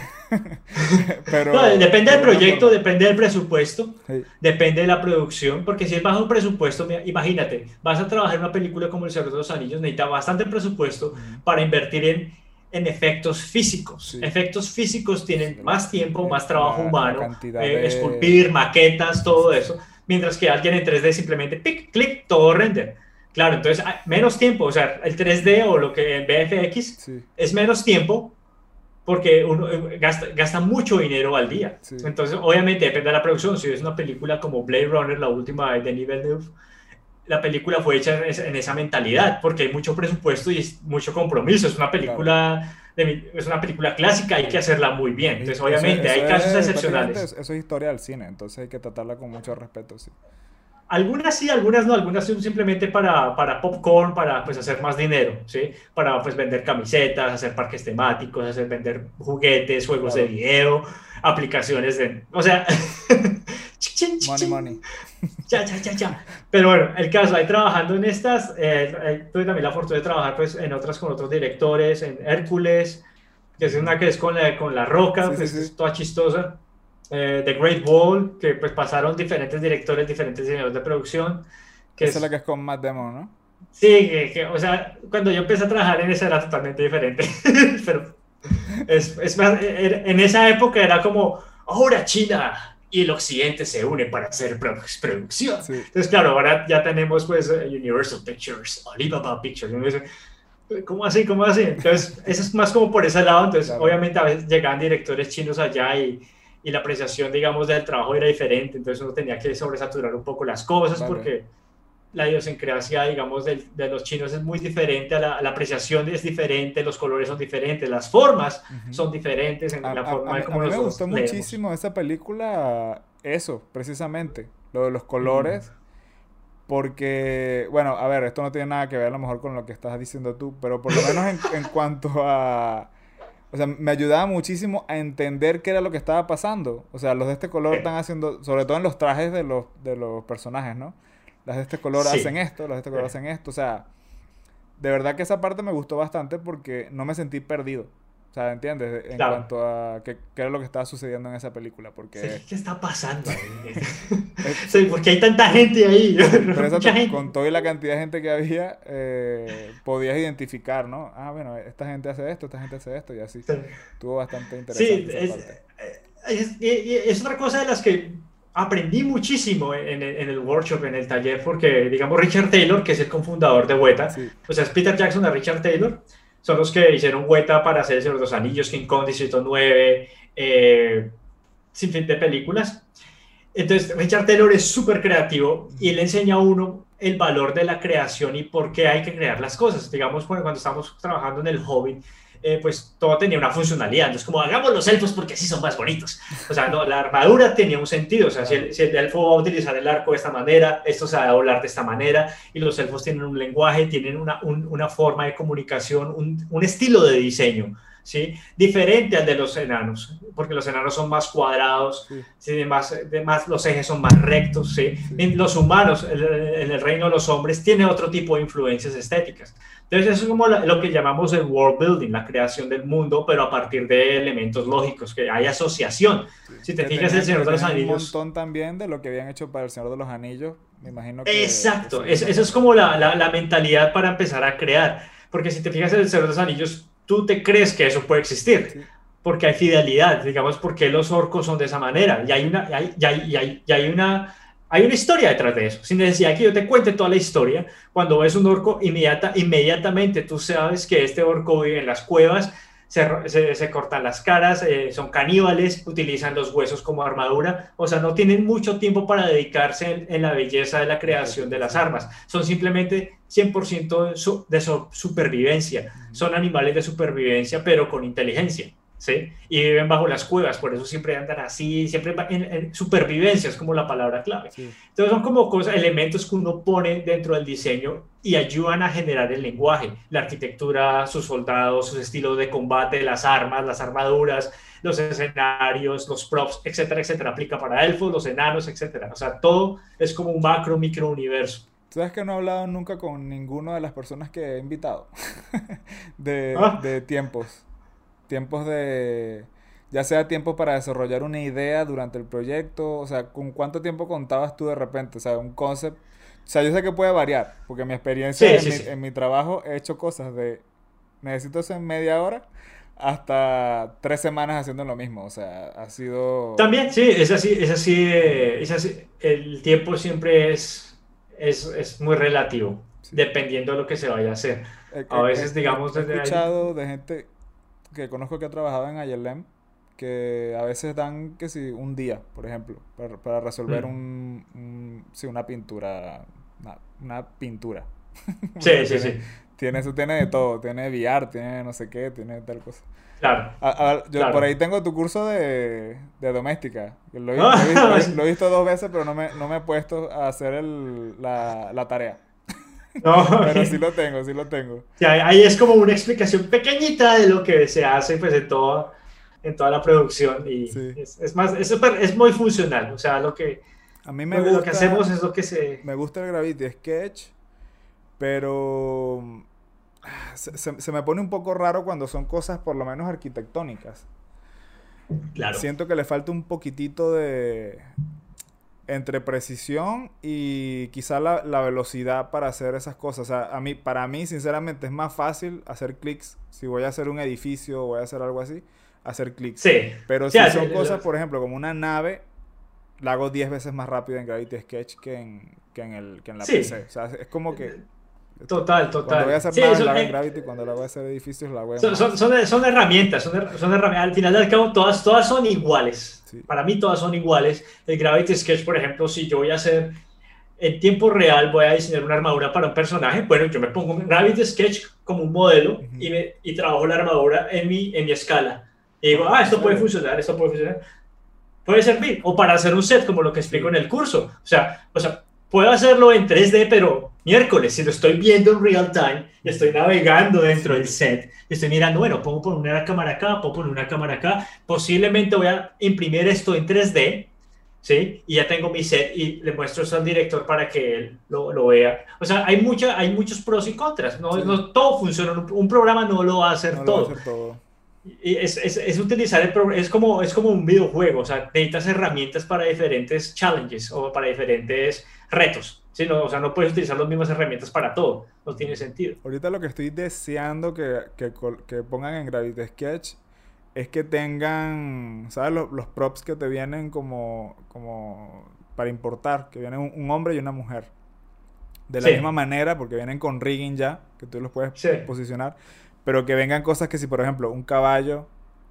No, Pero depende de del alguna proyecto, forma. depende del presupuesto, Sí. depende de la producción, porque si es bajo presupuesto, imagínate, vas a trabajar en una película como El Señor de los Anillos, necesita bastante presupuesto Ujú, para invertir en efectos físicos. sí. Efectos físicos Sí, tienen más tiempo, más trabajo la humano, cantidad de... esculpir, maquetas, Sí, sí, todo sí. eso, mientras que alguien en 3D simplemente pic, clic, todo render. Claro, entonces menos tiempo, o sea, el 3D o lo que en VFX Sí, es menos tiempo porque uno gasta mucho dinero al día. sí. Entonces, obviamente, depende de la producción. Si es una película como Blade Runner, la última de Denis Villeneuve, la película fue hecha en esa mentalidad, porque hay mucho presupuesto y es mucho compromiso. Claro. Es una película clásica, hay que hacerla muy bien. Entonces, obviamente, hay casos Prácticamente excepcionales. eso es historia del cine, entonces hay que tratarla con mucho respeto, sí. Algunas sí, algunas no, algunas son simplemente para popcorn, para pues hacer más dinero, ¿sí? Para pues vender camisetas, hacer parques temáticos, vender juguetes, juegos de Claro. video, aplicaciones de... O sea, Money, money. Ya. Pero bueno, el caso, ahí trabajando en estas, tuve también la fortuna de trabajar pues, en otras con otros directores, en Hércules, que es una que es con la Roca, Sí, sí, pues que sí. es toda chistosa. The Great Wall, que pues pasaron diferentes directores, diferentes diseñadores de producción, que Esa es la que es, es con Matt Damon, ¿no? sí, o sea, cuando yo empecé a trabajar en esa era totalmente diferente, pero es más, en esa época era como, ahora China y el Occidente se unen para hacer producción. Sí, Entonces, claro, ahora ya tenemos pues Universal Pictures, Alibaba Pictures. ¿No? ¿Cómo así? ¿Cómo así? Entonces, eso es más como por ese lado. Entonces, claro, obviamente a veces llegaban directores chinos allá y la apreciación, digamos, del trabajo era diferente. Entonces uno tenía que sobresaturar un poco las cosas vale. porque la idiosincrasia, digamos, de los chinos es muy diferente, la apreciación es diferente, los colores son diferentes, las formas Ujú. son diferentes en la forma de A cómo mí me gustó nosotros leemos. muchísimo esa película, eso, precisamente, lo de los Mm. colores, porque, bueno, a ver, esto no tiene nada que ver a lo mejor con lo que estás diciendo tú, pero por lo menos en cuanto a... O sea, me ayudaba muchísimo a entender qué era lo que estaba pasando. O sea, los de este color están haciendo, sobre todo en los trajes de los personajes, ¿no? Las de este color hacen Sí, esto, las de este color hacen esto. O sea, de verdad que esa parte me gustó bastante porque no me sentí perdido. O sea, ¿entiendes? En claro. cuanto a qué era lo que estaba sucediendo en esa película. Sí, Porque, ¿qué está pasando ahí? es- Sí, porque hay tanta gente ahí, pero mucha exacto, gente. con toda la cantidad de gente que había, podías identificar, ¿no? Ah, bueno, esta gente hace esto, esta gente hace esto y así. Sí, Estuvo bastante sí, interesante esa parte. y es otra cosa de las que aprendí muchísimo en el workshop, en el taller, porque, digamos, Richard Taylor, que es el cofundador de Weta, Sí. o sea, es Peter Jackson y Richard Taylor, son los que hicieron Weta para hacer El Señor de los Anillos, King Kong, Distrito 9, sin fin de películas. Entonces, Richard Taylor es súper creativo y Ujú. le enseña a uno el valor de la creación y por qué hay que crear las cosas. Digamos, cuando estamos trabajando en el Hobbit, pues todo tenía una funcionalidad. Entonces, como hagamos los elfos porque así son más bonitos. O sea, no, la armadura tenía un sentido. O sea, Claro. si el elfo va a utilizar el arco de esta manera, esto se va a doblar de esta manera. Y los elfos tienen un lenguaje, tienen una forma de comunicación, un estilo de diseño. ¿Sí? Diferente al de los enanos, porque los enanos son más cuadrados, Sí, ¿sí? Los ejes son más rectos. ¿Sí? sí. En los humanos, en el reino de los hombres, tiene otro tipo de influencias estéticas. Entonces, eso es como lo que llamamos el world building, la creación del mundo, pero a partir de elementos lógicos, que hay asociación. Sí. Si te fijas, El Señor Que de los tenían un Anillos. montón también de lo que habían hecho para El Señor de los Anillos. Me imagino que Exacto, siguen eso es sacando. como la mentalidad para empezar a crear. Porque si te fijas en El Señor de los Anillos, tú te crees que eso puede existir. Sí, Porque hay fidelidad, digamos, porque los orcos son de esa manera. Y hay una historia detrás de eso. Sin necesidad que yo te cuente toda la historia, cuando ves un orco, inmediatamente tú sabes que este orco vive en las cuevas, se cortan las caras, son caníbales, utilizan los huesos como armadura, o sea, no tienen mucho tiempo para dedicarse en la belleza de la la creación de estética, las sí. armas. Son simplemente 100% de supervivencia. Ujú. Son animales de supervivencia, pero con inteligencia. ¿Sí? Y viven bajo las cuevas, por eso siempre andan así, siempre en supervivencia, es como la palabra clave. Sí, Entonces son como cosas, elementos que uno pone dentro del diseño y ayudan a generar el lenguaje, la arquitectura, sus soldados, sus estilos de combate, las armas, las armaduras, los escenarios, los props, etcétera, etcétera. Aplica para elfos, los enanos, etcétera. O sea, todo es como un macro, micro universo. sabes que no he hablado nunca con ninguna de las personas que he invitado ¿Ah? de tiempos. Tiempos de, ya sea tiempo para desarrollar una idea durante el proyecto, o sea, ¿con cuánto tiempo contabas tú de repente? O sea, un concept, o sea, yo sé que puede variar, porque mi experiencia Sí, sí, sí. en mi trabajo he hecho cosas de, necesito eso en media hora, hasta 3 semanas haciendo lo mismo, o sea, ha sido, También, sí, es así. El tiempo siempre es muy relativo, sí. dependiendo de lo que se vaya a hacer. A veces, digamos, He desde ahí. escuchado de gente que conozco que ha trabajado en ILM que a veces dan que si un día, por ejemplo, para resolver Mm, sí, una pintura, una pintura. Porque sí, sí, sí, eso tiene de todo, tiene VR, tiene no sé qué, tiene tal cosa. claro, Yo por ahí claro. tengo tu curso de doméstica, que Ah, lo he sí. visto 2 veces, pero no me he puesto a hacer la tarea. No, Pero sí lo tengo, sí lo tengo. sí, ahí es como una explicación pequeñita de lo que se hace pues, en toda la producción y Sí. es muy funcional. O sea, lo que A mí me Lo que gusta, hacemos es lo que se... me gusta el Gravity Sketch, pero se me pone un poco raro cuando son cosas por lo menos arquitectónicas. Claro. Siento que le falta un poquitito de entre precisión y quizá la velocidad para hacer esas cosas. O sea, para mí, sinceramente, es más fácil hacer clics. Si voy a hacer un edificio o voy a hacer algo así, hacer clics. Sí. Pero Sí, si son cosas, por ejemplo, como una nave, la hago 10 veces más rápido en Gravity Sketch que en la sí. PC. O sea, es como que Total, cuando voy a total. hacer Sí, naves eso, la hago en Gravity, cuando la voy a hacer edificios la hago en son herramientas, son herramientas. Al final del cabo, todas son iguales. Sí. Para mí todas son iguales. El Gravity Sketch, por ejemplo, si yo voy a hacer en tiempo real, voy a diseñar una armadura para un personaje, bueno, yo me pongo un Gravity Sketch como un modelo Ujú. y trabajo la armadura en mi escala. Y digo, ah, esto puede Chévere. funcionar, esto puede funcionar. Puede servir. O para hacer un set, como lo que explico Sí. en el curso. O sea, puedo hacerlo en 3D, pero miércoles, si lo estoy viendo en real time, estoy navegando dentro del Sí. set, estoy mirando, bueno, puedo poner una cámara acá, puedo poner una cámara acá, posiblemente voy a imprimir esto en 3D, ¿sí? Y ya tengo mi set y le muestro eso al director para que él lo vea. O sea, hay muchos pros y contras. No, Sí. no todo funciona. Un programa no lo va a hacer No lo va a todo. hacer todo. Y es utilizar es como un videojuego, o sea, necesitas herramientas para diferentes challenges o para diferentes retos, ¿sí? No, o sea, no puedes utilizar las mismas herramientas para todo, no tiene sentido. Ahorita lo que estoy deseando que pongan en Gravity Sketch es que tengan, ¿sabes? Los props que te vienen como para importar, que vienen un hombre y una mujer. De la misma Sí, manera, porque vienen con rigging ya, que tú los puedes sí, posicionar, pero que vengan cosas que si, por ejemplo, un caballo,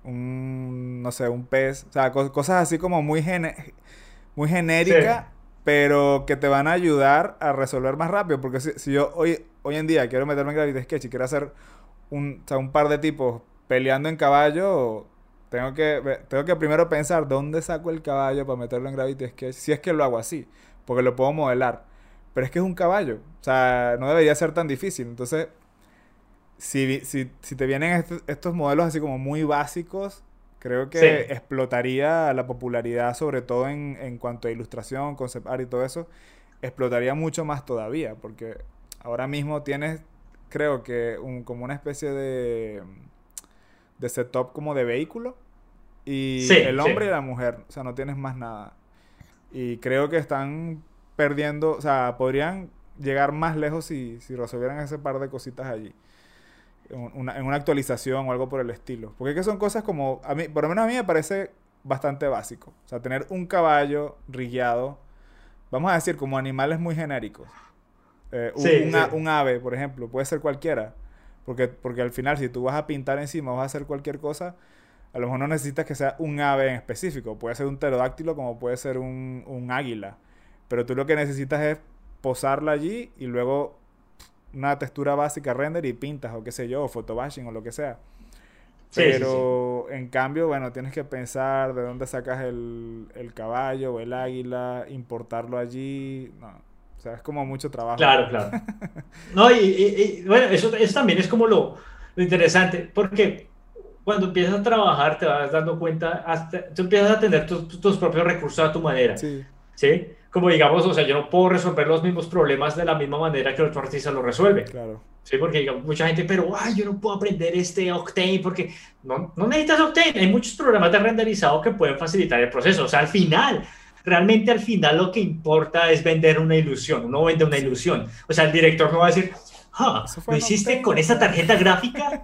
no sé, un pez, o sea, cosas así como muy sí, genérica, pero que te van a ayudar a resolver más rápido. Porque si yo hoy en día quiero meterme en Gravity Sketch y quiero hacer o sea, un par de tipos peleando en caballo, tengo que primero pensar dónde saco el caballo para meterlo en Gravity Sketch, si es que lo hago así, porque lo puedo modelar. Pero es que es un caballo, o sea, no debería ser tan difícil. Entonces, si te vienen estos modelos así como muy básicos, creo que sí, explotaría la popularidad, sobre todo en cuanto a ilustración, concept art y todo eso, explotaría mucho más todavía, porque ahora mismo tienes, creo que como una especie de setup como de vehículo, y sí, el sí. hombre y la mujer, o sea, no tienes más nada. Y creo que están perdiendo, o sea, podrían llegar más lejos si resolvieran ese par de cositas allí en una actualización o algo por el estilo. Porque es que son cosas como, a mí, por lo menos a mí me parece bastante básico. O sea, tener un caballo rigueado, vamos a decir, como animales muy genéricos. Sí, sí, Un ave, por ejemplo, puede ser cualquiera. Porque al final, si tú vas a pintar encima, vas a hacer cualquier cosa, a lo mejor no necesitas que sea un ave en específico. Puede ser un pterodáctilo como puede ser un águila. Pero tú lo que necesitas es posarla allí y luego una textura básica render y pintas o qué sé yo, o photobashing o lo que sea. sí, sí, sí. Pero en cambio, bueno, tienes que pensar de dónde sacas el caballo o el águila, importarlo allí. No, o sea, es como mucho trabajo. Claro, claro. No, bueno, eso también es como lo interesante, porque cuando empiezas a trabajar te vas dando cuenta, tú empiezas a tener tus propios recursos a tu manera, Sí, ¿sí? Como digamos, o sea, yo no puedo resolver los mismos problemas de la misma manera que otro artista lo resuelve, claro. ¿sí? Porque digamos, mucha gente, pero, ay, yo no puedo aprender este Octane porque no necesitas Octane, hay muchos programas de renderizado que pueden facilitar el proceso, o sea, al final... Realmente al final lo que importa es vender una ilusión, uno vende una Sí. ilusión. O sea, el director no va a decir, Eso ¿lo fue hiciste Nocturne, con esa ¿verdad? tarjeta gráfica?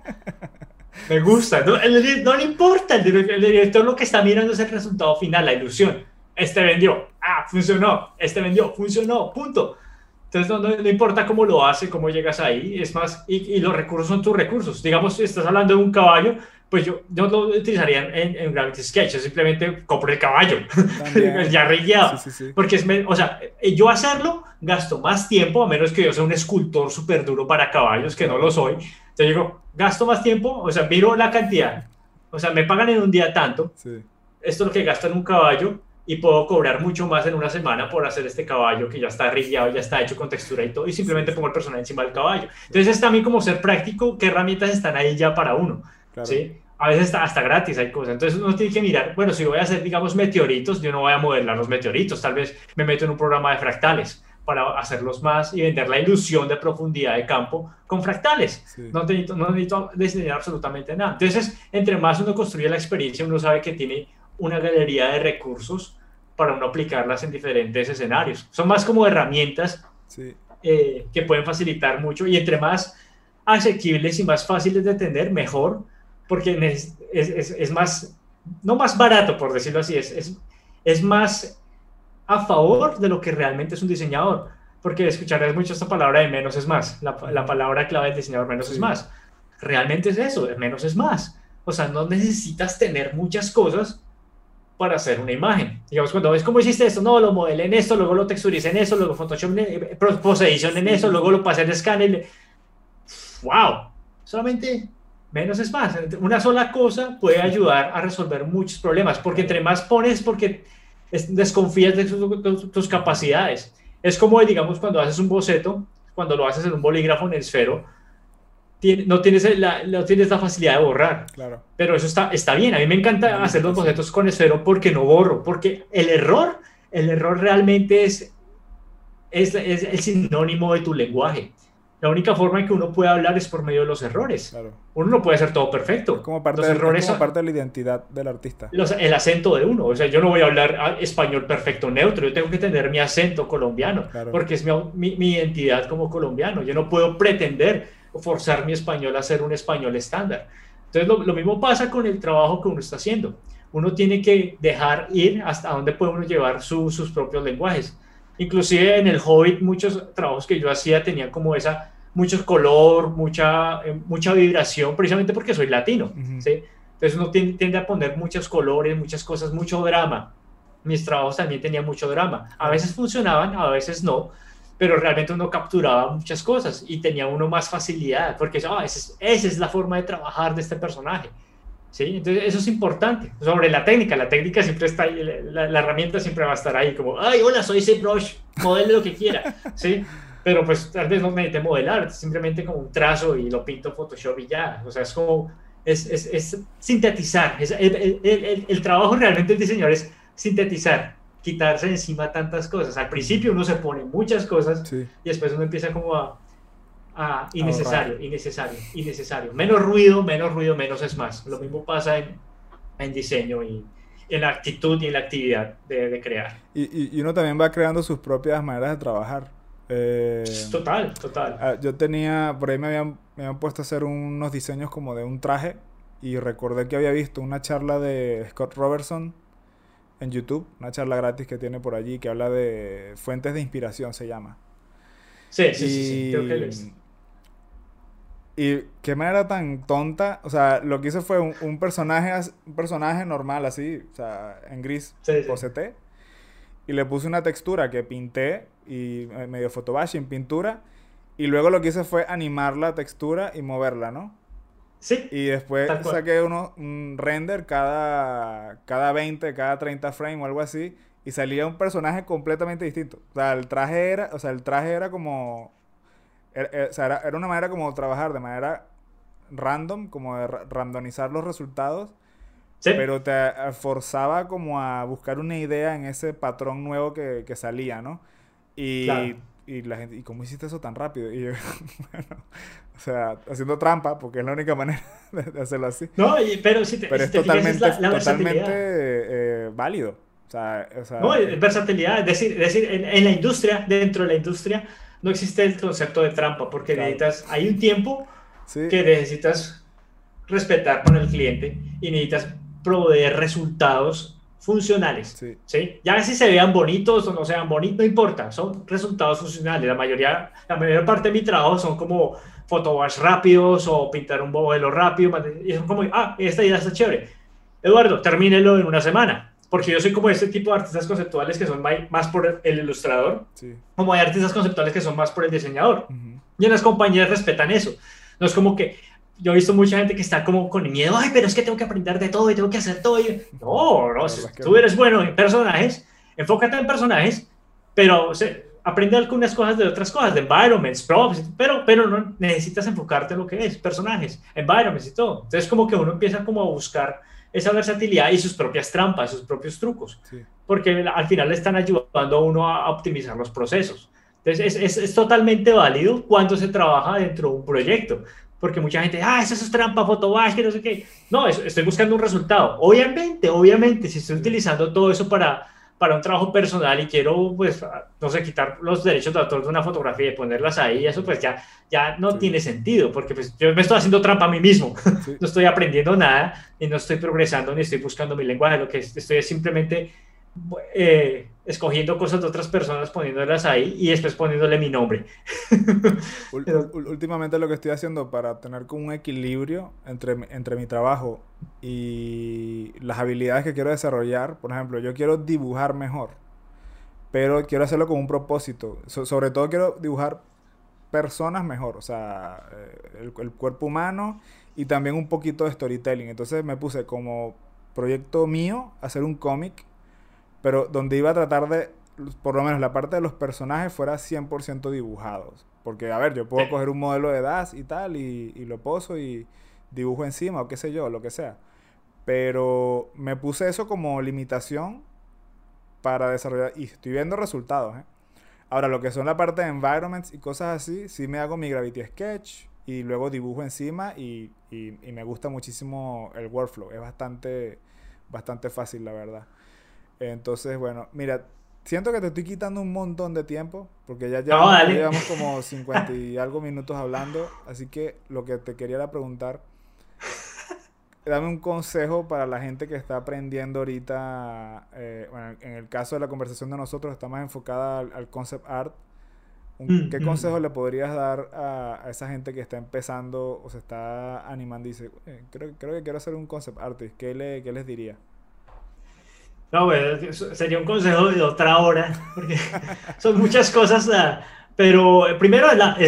Me gusta. Sí, No le importa. El director lo que está mirando es el resultado final, la ilusión. Este vendió. Ah, funcionó. Este vendió. Funcionó. Punto. Entonces no importa cómo lo hace, cómo llegas ahí. Es más, y los recursos son tus recursos. Digamos, si estás hablando de un caballo, pues yo lo utilizaría en Gravity Sketch. Yo simplemente compro el caballo. también. Ya Sí, rigueado. sí, sí. Porque o sea, yo hacerlo gasto más tiempo, a menos que yo sea un escultor súper duro para caballos, que no lo Claro. soy. Entonces digo, gasto más tiempo, o sea, miro la cantidad. O sea, me pagan en un día tanto, Sí, esto es lo que gasto en un caballo y puedo cobrar mucho más en una semana por hacer este caballo que ya está rigueado, ya está hecho con textura y todo, y sí, simplemente sí. pongo el personaje encima del caballo. Claro. Entonces es también como ser práctico, qué herramientas están ahí ya para uno, Claro. ¿sí? A veces hasta gratis hay cosas. Entonces uno tiene que mirar, bueno, si voy a hacer, digamos, meteoritos, yo no voy a modelar los meteoritos. Tal vez me meto en un programa de fractales para hacerlos más y vender la ilusión de profundidad de campo con fractales. Sí, No necesito diseñar absolutamente nada. Entonces, entre más uno construye la experiencia, uno sabe que tiene una galería de recursos para uno aplicarlas en diferentes escenarios. Son más como herramientas sí, que pueden facilitar mucho y entre más asequibles y más fáciles de entender, mejor, porque es más, no más barato, por decirlo así, es más a favor de lo que realmente es un diseñador, porque escucharás mucho esta palabra de menos es más, la ujú, palabra clave del diseñador, menos es sí, más. Realmente es eso, menos es más. O sea, no necesitas tener muchas cosas para hacer una imagen. Digamos, cuando ves cómo hiciste esto, no, lo modelé en esto, luego lo texturicé en eso, luego Photoshop, posedición en eso, luego sí, lo pasé en escáner. ¡Wow! Solamente menos es más. Una sola cosa puede ayudar a resolver muchos problemas, porque claro, entre más pones, porque desconfías de tus capacidades. Es como, digamos, cuando haces un boceto, cuando lo haces en un bolígrafo en el esfero, no tienes la facilidad de borrar. claro, Pero eso está bien. A mí me una encanta hacer los limitación. bocetos con esfero porque no borro, porque el error realmente es el sinónimo de tu lenguaje. La única forma en que uno puede hablar es por medio de los errores. Claro. Uno no puede hacer todo perfecto. Los Es errores como son parte de la identidad del artista. el acento de uno. O sea, yo no voy a hablar español perfecto neutro. Yo tengo que tener mi acento colombiano Claro, porque es mi identidad como colombiano. Yo no puedo pretender forzar mi español a ser un español estándar. Entonces, lo mismo pasa con el trabajo que uno está haciendo. Uno tiene que dejar ir hasta dónde puede uno llevar sus propios lenguajes. Inclusive en el Hobbit, muchos trabajos que yo hacía tenían como mucho color, mucha vibración, precisamente porque soy latino, ujú, ¿sí? Entonces uno tiende a poner muchos colores, muchas cosas, mucho drama. Mis trabajos también tenían mucho drama. A claro. veces funcionaban, a veces no, pero realmente uno capturaba muchas cosas y tenía uno más facilidad, porque esa es la forma de trabajar de este personaje. ¿Sí? Entonces eso es importante. Sobre la técnica siempre está ahí, la herramienta siempre va a estar ahí, como, ay, hola, soy ZBrush, modele lo que quiera, ¿sí? Pero pues tal vez no necesite modelar, simplemente como un trazo y lo pinto en Photoshop y ya. O sea, es como, es sintetizar. El trabajo realmente del diseñador es sintetizar, quitarse de encima tantas cosas. Al Ujú, principio uno se pone muchas cosas sí, y después uno empieza como ahorrar. innecesario. Menos ruido, menos es más. Lo Sí. mismo pasa en diseño y en la actitud y en la actividad de crear. Y uno también va creando sus propias maneras de trabajar. Eh, Total, total. yo tenía, por ahí me habían puesto a hacer unos diseños como de un traje y recordé que había visto una charla de Scott Robertson en YouTube, una charla gratis que tiene por allí que habla de fuentes de inspiración, se llama. Sí, sí, sí, sí, creo que lo Y, es. y qué manera tan tonta, o sea, lo que hice fue un personaje normal así, o sea, en gris Sí, sí. boceté y le puse una textura que pinté y medio photobash en pintura y luego lo que hice fue animar la textura y moverla, ¿no? Sí, Y después tal cual. saqué un render cada 20, cada 30 frames o algo así. Y salía un personaje completamente distinto. O sea, el traje era como... o sea, era una manera como de trabajar de manera random, como de randomizar los resultados. Sí, Pero te forzaba como a buscar una idea en ese patrón nuevo que salía, ¿no? claro. Y la gente, ¿y cómo hiciste eso tan rápido? Y yo, bueno, o sea, haciendo trampa, porque es la única manera de hacerlo así. No, pero si Pero si es te fijas, es la totalmente versatilidad. válido. O No, sea, es versatilidad. Es decir en la industria, dentro de la industria, no existe el concepto de trampa, porque claro. hay un tiempo Sí, que necesitas respetar con el cliente y necesitas proveer resultados funcionales. sí, ¿Sí? Ya si se vean bonitos o no sean bonitos, no importa, son resultados funcionales. La mayor parte de mi trabajo son como photowash rápidos o pintar un modelo rápido. Y son como, esta idea está chévere. Eduardo, termínelo en una semana. Porque yo soy como este tipo de artistas conceptuales que son más por el ilustrador, sí. como hay artistas conceptuales que son más por el diseñador. Ujú. Y en las compañías respetan eso. No es como que yo he visto mucha gente que está como con miedo, ay, pero es que tengo que aprender de todo y tengo que hacer todo. No, no, La si verdad es que tú no. eres bueno en personajes, enfócate en personajes, pero aprende algunas cosas de otras cosas, de environments, props, pero no necesitas enfocarte en lo que es, personajes, environments y todo. Entonces como que uno empieza como a buscar esa versatilidad y sus propias trampas, sus propios trucos, Sí. porque al final le están ayudando a uno a optimizar los procesos. Entonces es totalmente válido cuando se trabaja dentro de un proyecto, porque mucha gente, eso es trampa, photowash, que no sé qué. No, estoy buscando un resultado. Obviamente, si estoy utilizando todo eso para un trabajo personal y quiero, pues, no sé, quitar los derechos de autor de una fotografía y ponerlas ahí, eso pues ya no Sí. tiene sentido, porque pues yo me estoy haciendo trampa a mí mismo, Sí. no estoy aprendiendo nada y no estoy progresando ni estoy buscando mi lenguaje, lo que estoy es simplemente escogiendo cosas de otras personas, poniéndolas ahí y después poniéndole mi nombre. Pero, Últimamente lo que estoy haciendo para tener como un equilibrio entre mi trabajo y las habilidades que quiero desarrollar, por ejemplo, yo quiero dibujar mejor, pero quiero hacerlo con un propósito. Sobre todo quiero dibujar personas mejor, o sea, el cuerpo humano y también un poquito de storytelling. Entonces me puse como proyecto mío hacer un cómic, pero donde iba a tratar de, por lo menos la parte de los personajes fuera 100% dibujados. Porque, a ver, yo sí. puedo coger un modelo de DAS y tal, y lo poso y dibujo encima, o qué sé yo, lo que sea. Pero me puse eso como limitación para desarrollar, y estoy viendo resultados, ¿eh? Ahora, lo que son la parte de environments y cosas así, sí me hago mi Gravity Sketch y luego dibujo encima y me gusta muchísimo el workflow. Es bastante fácil, la verdad. Entonces, bueno, mira, siento que te estoy quitando un montón de tiempo porque No, ya dale. llevamos como 50 y algo minutos hablando. Así que lo que te quería era preguntar, dame un consejo para la gente que está aprendiendo ahorita. Bueno, en el caso de la conversación de nosotros está más enfocada al concept art. ¿Qué consejo le podrías dar a esa gente que está empezando o se está animando y dice, creo que quiero hacer un concept artist"? ¿Qué les diría? No, bueno, eso sería un consejo de otra hora, porque son muchas cosas, pero primero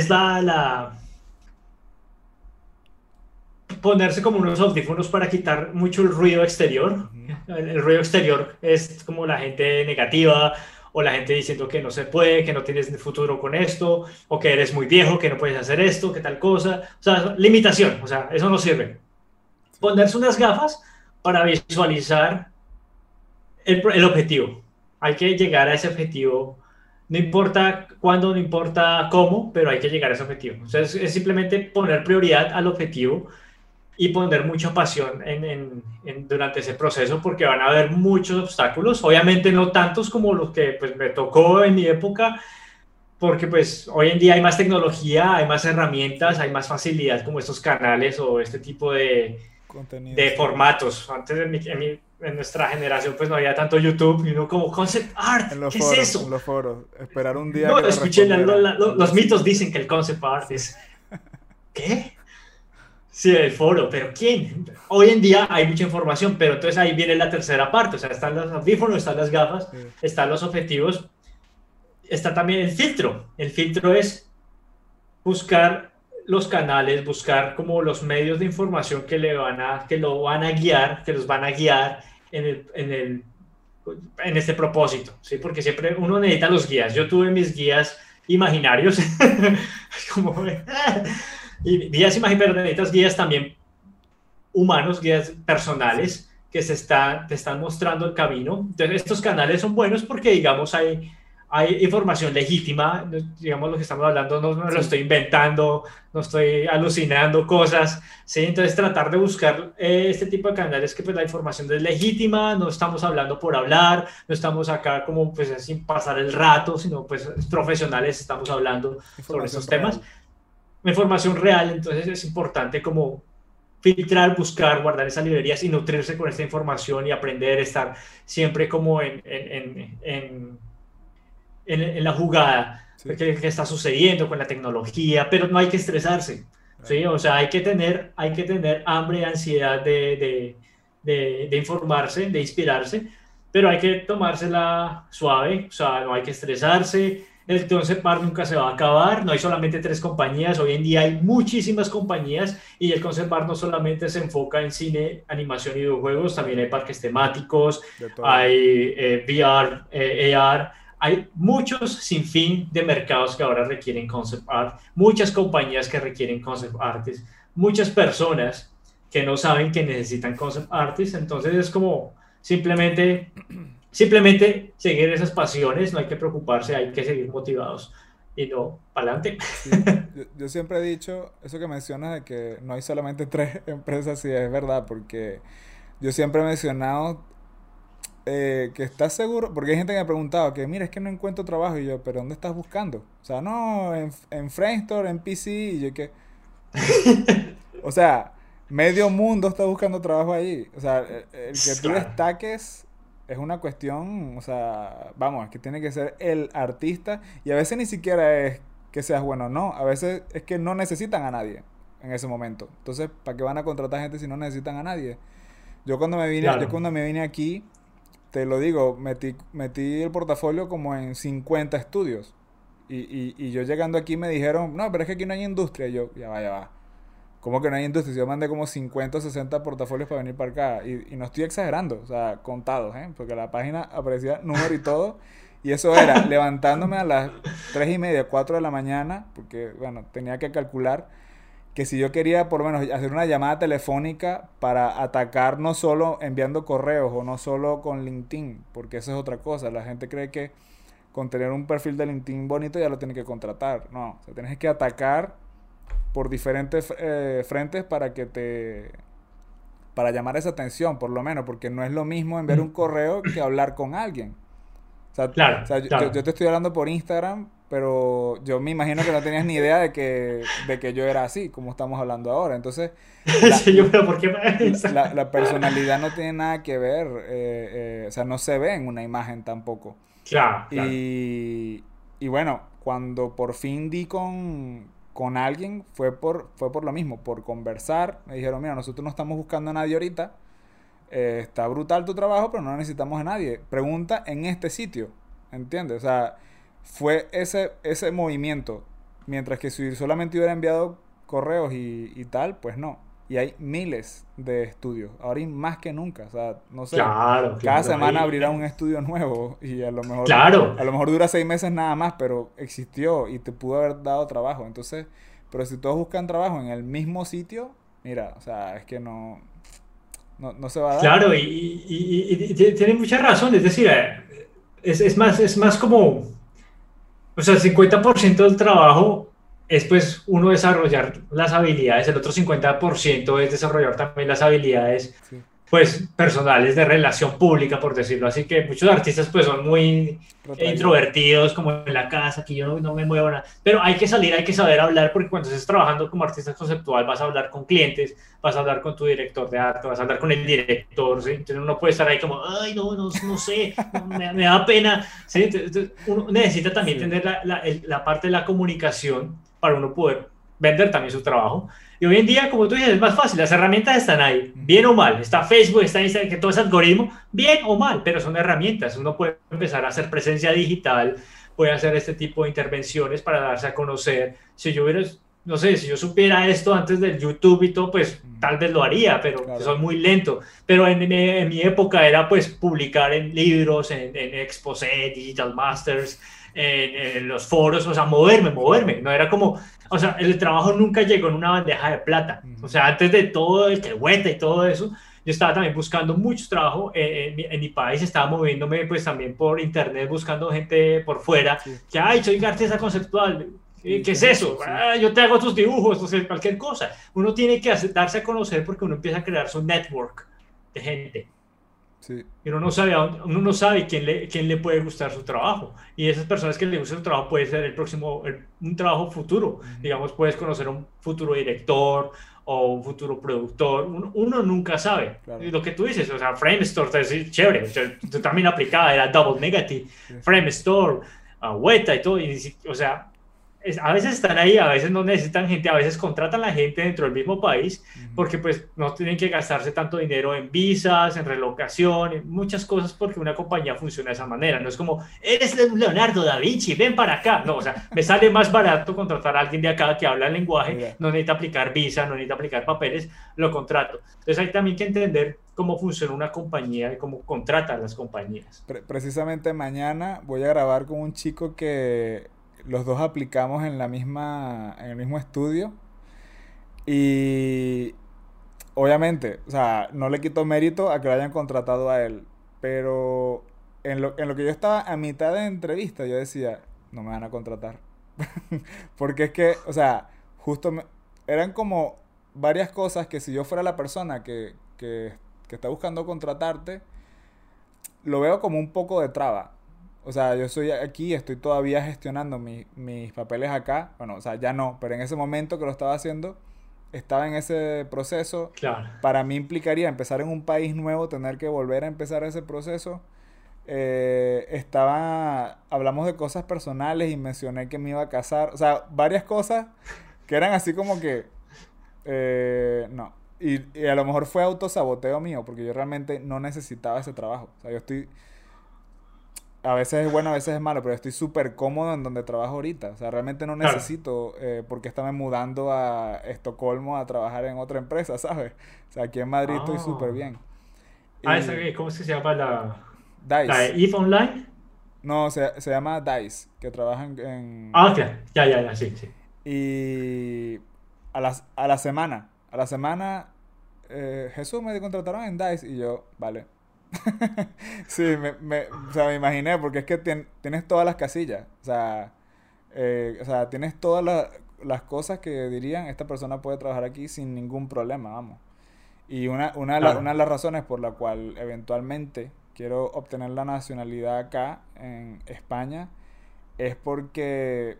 ponerse como unos audífonos para quitar mucho el ruido exterior. Ujú. El ruido exterior es como la gente negativa o la gente diciendo que no se puede, que no tienes futuro con esto, o que eres muy viejo, que no puedes hacer esto, que tal cosa. O sea, limitación, o sea, eso no sirve. Sí, Ponerse unas gafas para visualizar el objetivo. Hay que llegar a ese objetivo. No importa cuándo, no importa cómo, pero hay que llegar a ese objetivo. O sea, es simplemente poner prioridad al objetivo y poner mucha pasión durante ese proceso porque van a haber muchos obstáculos. Obviamente no tantos como los que pues, me tocó en mi época, porque pues hoy en día hay más tecnología, hay más herramientas, sí, hay más facilidad como estos canales o este tipo contenido, de sí. formatos. Antes en nuestra generación pues no había tanto YouTube y uno como concept art, ¿qué es En eso? los foros, esperar un día No, que te escuché respondieran al día los mitos siguiente. dicen que el concept art Sí, es ¿qué? Sí, el foro, pero ¿quién? Hoy en día hay mucha información, pero entonces ahí viene la tercera parte, o sea, están los audífonos, están las gafas, sí, están los objetivos, está también el filtro. El filtro es buscar los canales, buscar como los medios de información que lo van a guiar, que los van a guiar en en este propósito, ¿sí? Porque siempre uno necesita los guías. Yo tuve mis guías imaginarios, como, y guías imaginarios, pero necesitas guías también humanos, guías sí. personales que te están mostrando el camino. Entonces, estos canales son buenos porque, digamos, hay información legítima, digamos, lo que estamos hablando, no lo Sí, estoy inventando, no estoy alucinando cosas, ¿sí? Entonces, tratar de buscar este tipo de canales que pues la información es legítima, no estamos hablando por hablar, no estamos acá como pues sin pasar el rato, sino pues profesionales estamos hablando sobre información estos temas. real. Información real, entonces es importante como filtrar, buscar, guardar esas librerías y nutrirse con esta información y aprender, estar siempre como en la jugada, Sí, qué está sucediendo con la tecnología, pero no hay que estresarse, claro. ¿sí? O sea, hay que tener hambre, ansiedad de informarse, de inspirarse, pero hay que tomársela suave, o sea, no hay que estresarse. El concept art nunca se va a acabar, no hay solamente tres compañías, hoy en día hay muchísimas compañías y el concept art no solamente se enfoca en cine, animación y videojuegos, también hay parques temáticos, De todo. hay VR, AR, hay muchos sinfín de mercados que ahora requieren concept art, muchas compañías que requieren concept artists, muchas personas que no saben que necesitan concept artists, entonces es como simplemente seguir esas pasiones, no hay que preocuparse, hay que seguir motivados y no, para adelante. Sí, yo siempre he dicho, eso que mencionas de que no hay solamente tres empresas, sí es verdad, porque yo siempre he mencionado que estás seguro, porque hay gente que me ha preguntado que mira, es que no encuentro trabajo y yo, pero ¿dónde estás buscando? O sea, no, en Framestore, en PC, y yo que, o sea, medio mundo está buscando trabajo ahí. O sea, el que tú Claro, destaques es una cuestión, o sea, vamos, es que tiene que ser el artista y a veces ni siquiera es que seas bueno, no, a veces es que no necesitan a nadie en ese momento. Entonces, ¿para qué van a contratar gente si no necesitan a nadie? Yo claro. cuando me vine aquí, te lo digo, metí el portafolio como en 50 estudios. Y yo llegando aquí me dijeron, no, pero es que aquí no hay industria. Y yo, ya va, ya va. ¿Cómo que no hay industria? Yo mandé como 50 o 60 portafolios para venir para acá. Y no estoy exagerando, o sea, contados, ¿eh? Porque la página aparecía número y todo. Y eso era levantándome a las 3:30, 4 de la mañana, porque, bueno, tenía que calcular que si yo quería por lo menos hacer una llamada telefónica para atacar no solo enviando correos o no solo con LinkedIn, porque eso es otra cosa. La gente cree que con tener un perfil de LinkedIn bonito ya lo tiene que contratar. No, o sea, tienes que atacar por diferentes frentes para llamar esa atención, por lo menos, porque no es lo mismo enviar un correo que hablar con alguien. O Claro, sea claro. yo te estoy hablando por Instagram, pero yo me imagino que no tenías ni idea de que yo era así, como estamos hablando ahora. Entonces, la, Sí, yo, pero ¿por qué me la personalidad no tiene nada que ver, o sea, no se ve en una imagen tampoco. Claro, claro. Y bueno, cuando por fin di con alguien, fue por lo mismo, por conversar. Me dijeron, mira, nosotros no estamos buscando a nadie ahorita. Está brutal tu trabajo, pero no necesitamos a nadie. Pregunta en este sitio. ¿Entiendes? O sea, fue ese movimiento. Mientras que si solamente hubiera enviado correos y tal, pues no. Y hay miles de estudios. Ahora y más que nunca. O sea, no sé. Claro, Cada claro. semana abrirá un estudio nuevo. Y a lo mejor, Claro, a lo mejor dura 6 meses nada más, pero existió y te pudo haber dado trabajo. Entonces, pero si todos buscan trabajo en el mismo sitio, mira, o sea, es que no se va a dar. claro, tiene mucha razón. Es decir, es más como, o sea, el 50% del trabajo es pues uno desarrollar las habilidades, el otro 50% es desarrollar también las habilidades Sí, pues personales de relación pública, por decirlo así, que muchos artistas pues son muy retraído. introvertidos, como en la casa, que yo no me muevo nada, pero hay que salir, hay que saber hablar, porque cuando estés trabajando como artista conceptual vas a hablar con clientes, vas a hablar con tu director de arte, vas a hablar con el director, ¿sí? Entonces uno puede estar ahí como, ay, no sé, me da pena, ¿sí? Entonces, uno necesita también Sí. tener la parte de la comunicación para uno poder vender también su trabajo. Y hoy en día, como tú dices, es más fácil, las herramientas están ahí, bien Ujú. o mal. Está Facebook, está Instagram, que todo ese algoritmo, bien o mal, pero son herramientas. Uno puede empezar a hacer presencia digital, puede hacer este tipo de intervenciones para darse a conocer. Si yo hubiera, no sé, si yo supiera esto antes del YouTube y todo, pues Ujú. tal vez lo haría, pero Claro. soy muy lento. Pero en mi época era pues publicar en libros, en Exposé, Digital Masters, en los foros, o sea, moverme. Claro. No era como, o sea, el trabajo nunca llegó en una bandeja de plata. O Ujú. sea, antes de todo el hueta y todo eso, yo estaba también buscando mucho trabajo en mi país, estaba moviéndome pues también por internet, buscando gente por fuera, Sí. que, ay, soy artista conceptual. ¿Y ¿Qué qué es es eso? eso? Sí. Ah, yo te hago tus dibujos, no sé, cualquier cosa. Uno tiene que darse a conocer porque uno empieza a crear su network de gente. Sí. Y uno no sabe quién le puede gustar su trabajo. Y esas personas que le gusta su trabajo puede ser el próximo, un trabajo futuro. Ujú. Digamos, puedes conocer a un futuro director o un futuro productor. Uno nunca sabe. Y Claro. lo que tú dices, o sea, Framestore, es chévere. Yo también aplicaba, era Double Negative, Sí. Framestore, Weta y todo. O sea, a veces están ahí, a veces no necesitan gente, a veces contratan a la gente dentro del mismo país Ujú. porque pues no tienen que gastarse tanto dinero en visas, en relocación, en muchas cosas porque una compañía funciona de esa manera. No es como, eres Leonardo da Vinci, ven para acá. No, o sea, me sale más barato contratar a alguien de acá que habla el lenguaje, Mira, no necesita aplicar visa, no necesita aplicar papeles, lo contrato. Entonces hay también que entender cómo funciona una compañía y cómo contratan las compañías. precisamente mañana voy a grabar con un chico que los dos aplicamos en en el mismo estudio y obviamente, o sea, no le quito mérito a que lo hayan contratado a él, pero en lo que yo estaba a mitad de entrevista, yo decía, no me van a contratar. Porque es que, o sea, eran como varias cosas que si yo fuera la persona que está buscando contratarte, lo veo como un poco de traba. O sea, yo estoy aquí, estoy todavía gestionando mis papeles acá. Bueno, o sea, ya no, pero en ese momento que lo estaba haciendo, estaba en ese proceso. Claro. Para mí implicaría empezar en un país nuevo, tener que volver a empezar ese proceso. Hablamos de cosas personales y mencioné que me iba a casar. O sea, varias cosas que eran así como que, no. Y a lo mejor fue autosaboteo mío, porque yo realmente no necesitaba ese trabajo. O sea, yo estoy, a veces es bueno, a veces es malo, pero estoy súper cómodo en donde trabajo ahorita. O sea, realmente no Claro. necesito por qué estarme mudando a Estocolmo a trabajar en otra empresa, ¿sabes? O sea, aquí en Madrid estoy súper Ah, bien. esa, Y ¿cómo es que se llama la de DICE. EVE Online? No, se llama DICE, que trabaja Ah, claro, ya, ya, ya, sí, sí. y a la semana, Jesús me contrataron en DICE y yo, vale. Sí, o sea, me imaginé, porque es que tienes todas las casillas. O sea, tienes todas las cosas que dirían, esta persona puede trabajar aquí sin ningún problema, vamos. Y una Claro. de las razones por la cual eventualmente quiero obtener la nacionalidad acá en España es porque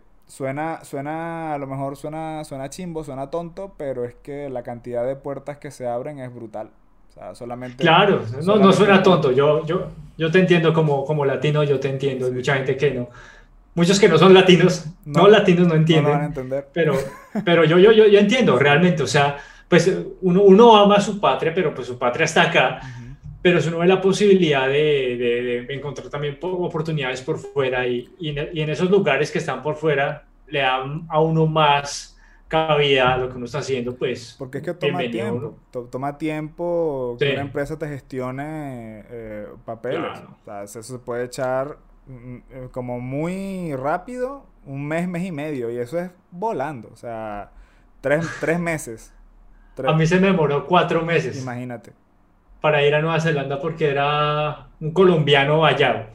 a lo mejor suena chimbo, suena tonto, pero es que la cantidad de puertas que se abren es brutal. O sea, Claro, no, no solamente suena con, tonto. Yo te entiendo como latino, yo te entiendo. Hay sí, mucha gente que no. Muchos que no son latinos, no no, latinos no no lo van a entienden, entender. pero yo entiendo Sí. realmente. O sea, pues uno ama a su patria, pero pues su patria está acá. Ujú. Pero si uno ve la posibilidad de encontrar también oportunidades por fuera y en esos lugares que están por fuera le dan a uno más cabida a lo que uno está haciendo, pues Porque es que toma bienvenido tiempo. uno. Toma tiempo Sí, que una empresa te gestione papeles. claro. O sea, eso se puede echar como muy rápido, un mes, mes y medio. Y eso es volando. O sea, 3 meses. A Tres, mí se me demoró 4 meses imagínate. para ir a Nueva Zelanda porque era un colombiano vallado.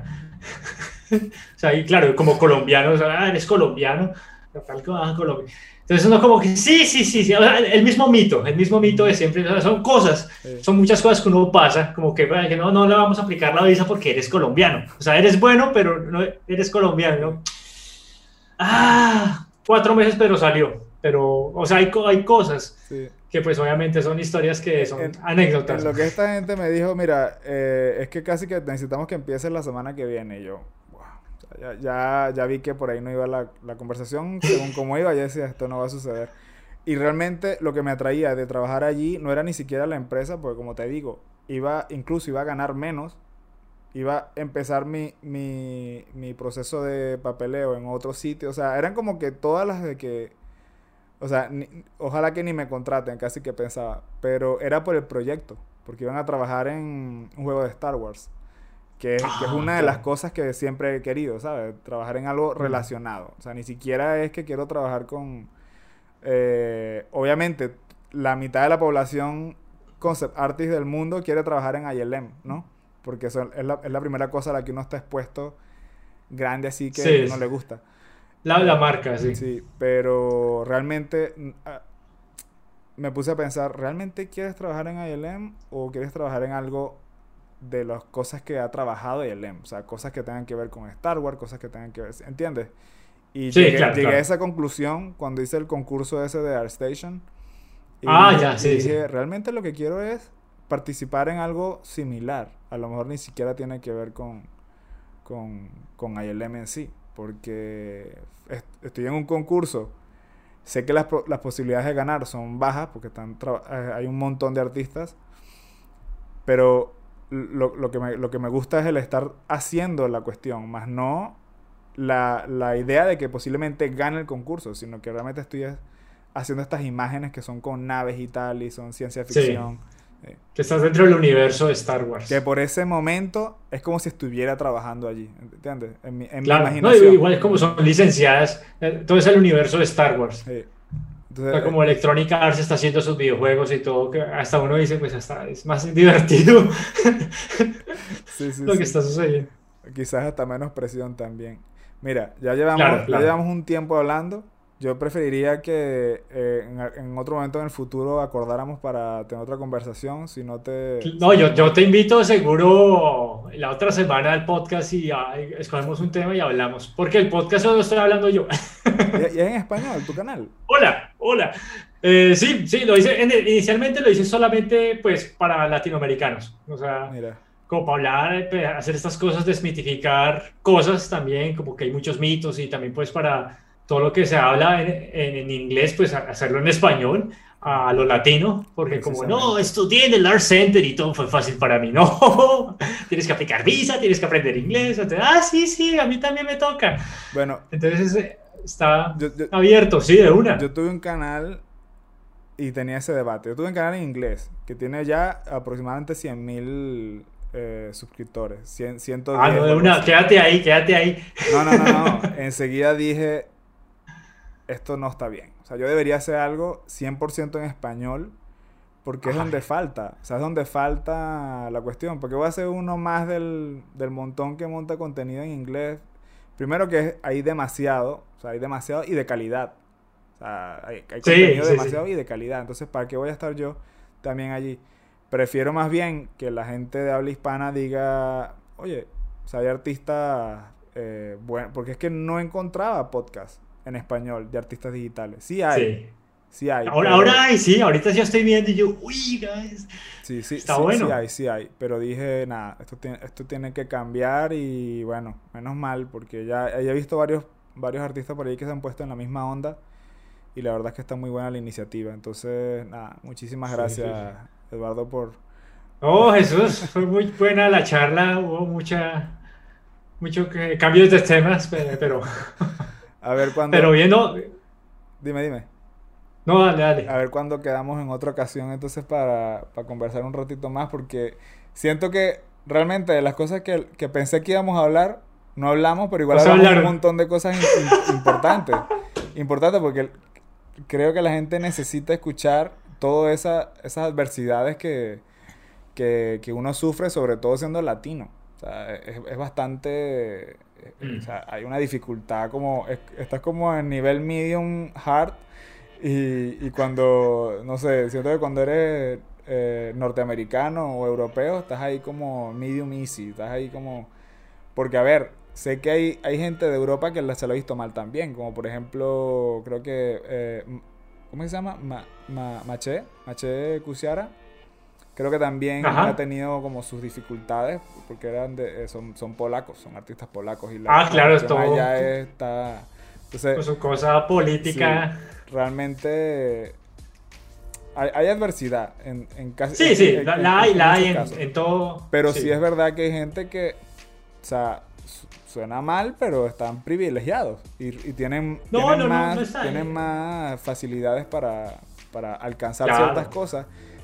O sea, y claro, como colombiano, o sea, eres colombiano, tal que vas a Colombia. Entonces uno como que sí, sí, sí, sí, o sea, el mismo mito de Ujú. siempre, o sea, son cosas, Sí. son muchas cosas que uno pasa, como que, bueno, que no, no le vamos a aplicar la visa porque eres colombiano. O sea, eres bueno, pero no eres colombiano, Sí. ¿no? 4 meses, pero salió. Pero, o sea, hay cosas Sí. que pues obviamente son historias que Eh, son En, en anécdotas. lo que esta gente me dijo, mira, es que casi que necesitamos que empieces la semana que viene. Y yo, wow. O sea, ya vi que por ahí no iba la conversación. Según cómo iba, ya decía, esto no va a suceder. Y realmente lo que me atraía de trabajar allí no era ni siquiera la empresa, porque como te digo, incluso iba a ganar menos. Iba a empezar mi proceso de papeleo en otro sitio. O sea, eran como que todas las de que o sea, ojalá que ni me contraten, casi que pensaba. Pero era por el proyecto, porque iban a trabajar en un juego de Star Wars, que es Ah, una de las claro. cosas que siempre he querido, ¿sabes? Trabajar en algo Mm. relacionado. O sea, ni siquiera es que quiero trabajar con... obviamente, la mitad de la población concept artist del mundo quiere trabajar en ILM, ¿no? Porque es la primera cosa a la que uno está expuesto grande así que Sí, uno le gusta. la marca, sí. Sí, pero realmente me puse a pensar, ¿realmente quieres trabajar en ILM o quieres trabajar en algo de las cosas que ha trabajado ILM? O sea, cosas que tengan que ver con Star Wars, cosas que tengan que ver, ¿entiendes? Y Sí, claro, llegué a claro. esa conclusión cuando hice el concurso ese de ArtStation Ah, ya, y sí, sí. dije, realmente lo que quiero es participar en algo similar. A lo mejor ni siquiera tiene que ver con ILM en sí. porque estoy en un concurso, sé que las posibilidades de ganar son bajas, porque hay un montón de artistas, pero lo que me gusta es el estar haciendo la cuestión, más no la idea de que posiblemente gane el concurso, sino que realmente estoy haciendo estas imágenes que son con naves y tal, y son ciencia ficción. Que estás dentro del universo de Star Wars. Que por ese momento es como si estuviera trabajando allí, ¿entiendes? En mi Claro, no, imaginación. igual es como son licenciadas, todo es el universo de Star Wars. Sí. O Entonces, sea, como Electronic Arts está haciendo sus videojuegos y todo, que hasta uno dice, pues hasta es más divertido sí, lo que sí. está sucediendo. Quizás hasta menos presión también. Mira, Claro, ya claro. llevamos un tiempo hablando. Yo preferiría que en otro momento en el futuro acordáramos para tener otra conversación. Si no No, te yo te molesta. invito seguro la otra semana al podcast y escogemos un tema y hablamos, porque el podcast solo estoy hablando yo. Y es en español, tu canal. Hola, hola. Sí, sí, lo hice, inicialmente lo hice solamente pues para latinoamericanos, o sea, Mira. como para hablar, hacer estas cosas, desmitificar cosas también, como que hay muchos mitos y también pues para todo lo que se habla en inglés, pues hacerlo en español a lo latino, porque como no, Precisamente. estudié en el Art Center y todo fue fácil para mí, no, tienes que aplicar visa, tienes que aprender inglés, entonces, sí, sí, a mí también me toca. Bueno, Entonces está yo, yo, abierto, sí, de una. yo tuve un canal y tenía ese debate. Yo tuve un canal en inglés que tiene ya aproximadamente 100.000 suscriptores. 110 No, o de algo una, así. quédate ahí, quédate ahí. No, no, no, no. Enseguida dije, esto no está bien. O sea, yo debería hacer algo 100% en español porque es donde Ay, falta. O sea, es donde falta la cuestión. Porque voy a hacer uno más del montón que monta contenido en inglés. Primero que hay demasiado. O sea, hay demasiado y de calidad. O sea, hay sí, contenido sí, sí. demasiado y de calidad. Entonces, ¿para qué voy a estar yo también allí? Prefiero más bien que la gente de habla hispana diga, oye, o sea, hay artistas bueno, porque es que no encontraba podcast en español de artistas digitales. Sí. Sí hay, Ahora pero hay, sí, ahorita yo estoy viendo y yo, uy, guys, está bueno. sí hay, pero dije, nada, esto tiene que cambiar y bueno, menos mal, porque ya he visto varios artistas por ahí que se han puesto en la misma onda y la verdad es que está muy buena la iniciativa. Entonces, nada, muchísimas Sí, sí, gracias, sí. Eduardo, Oh, Jesús, fue muy buena la charla, hubo mucho cambios de temas, a ver pero cuándo, bien, no, dime, no, dale, a dale. ver cuándo quedamos en otra ocasión entonces para conversar un ratito más, porque siento que realmente de las cosas que pensé que íbamos a hablar, no hablamos, pero igual Vamos a hablamos un hablar. montón de cosas importantes. Importantes porque creo que la gente necesita escuchar todas esas adversidades que uno sufre, sobre todo siendo latino. O sea, es bastante... o Mm. sea, hay una dificultad como... estás como en nivel medium hard y cuando, no sé, siento que cuando eres norteamericano o europeo, estás ahí como medium easy, estás ahí como... Porque, a ver, sé que hay gente de Europa que se lo ha visto mal también, como por ejemplo, creo que... ¿cómo se llama? Maché Cusiara. Creo que también ha Ajá. tenido como sus dificultades, porque son polacos, son artistas polacos, y la Claro, es cuestión todo allá está... con Entonces, su cosa sí, política. realmente hay adversidad Sí, sí, en la hay muchos casos. en todo. Pero sí es Sí. verdad que hay gente que, o sea, suena mal, pero están privilegiados y No, no, no, no está tienen ahí. más facilidades para alcanzar ciertas Claro, cosas.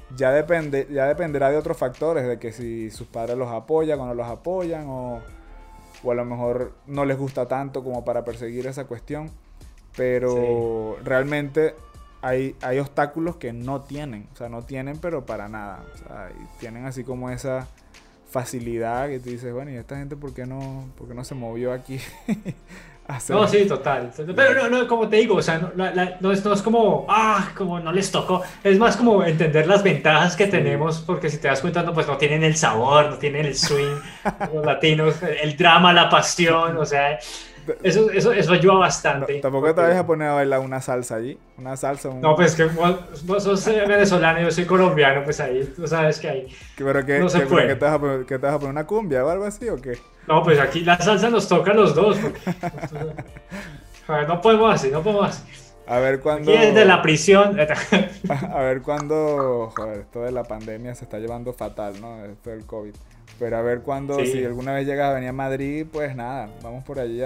Ya dependerá de otros factores, de que si sus padres los apoyan o no los apoyan, o a lo mejor no les gusta tanto como para perseguir esa cuestión. sí. Pero realmente hay obstáculos que no tienen, o sea, no tienen, pero para nada. O sea, y tienen así como esa facilidad que tú dices, bueno, ¿y esta gente por qué no se movió aquí a hacer? No, sí, total. Sí, Pero no, no, como te digo, o sea, no es como, como no les tocó. Es más como entender las ventajas que sí, tenemos, porque si te das cuenta, no, pues no tienen el sabor, no tienen el swing, los latinos, el drama, la pasión, o sea, Eso ayuda bastante. Tampoco te vayas a poner a bailar una salsa allí. Una salsa, un... No, pues que vos sos venezolano, yo soy colombiano, pues ahí tú sabes que ahí no se puede. ¿Qué te vas a poner una cumbia o algo así o qué? No, pues aquí la salsa nos toca a los dos. Porque, a ver, no podemos así, no podemos así. A ver cuándo... Aquí desde la prisión. A ver cuándo... Joder, esto de la pandemia se está llevando fatal, ¿no? Esto del COVID. Pero a ver cuándo, Sí. si alguna vez llegas a venir a Madrid, pues nada, vamos por allí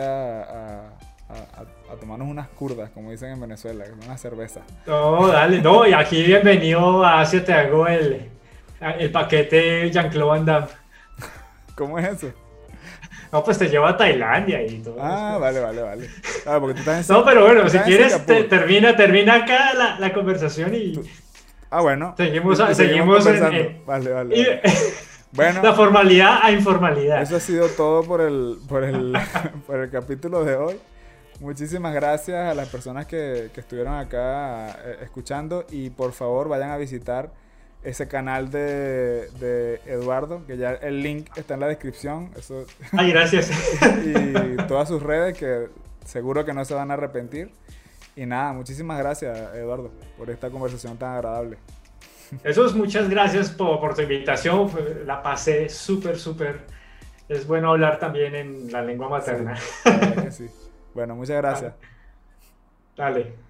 a tomarnos unas curdas, como dicen en Venezuela, una cerveza. No, dale, no, y aquí bienvenido a Asia, te hago el paquete Jean-Claude Van Damme. ¿Cómo es eso? No, pues te llevo a Tailandia y todo. Ah, vale. Ah, porque tú estás No, pero bueno, tú si estás en quieres, Singapur. termina acá la conversación y Ah, bueno. seguimos Y seguimos conversando. Vale. y- Bueno, la formalidad a informalidad. eso ha sido todo por por el capítulo de hoy. Muchísimas gracias a las personas que estuvieron acá escuchando y por favor vayan a visitar ese canal de Eduardo, que ya el link está en la descripción, eso, Ay, gracias. y todas sus redes que seguro que no se van a arrepentir. Y nada, muchísimas gracias Eduardo por esta conversación tan agradable. Muchas gracias por tu invitación. La pasé súper, súper. Es bueno hablar también en la lengua materna. Sí, la verdad que sí. Bueno, muchas gracias. Dale.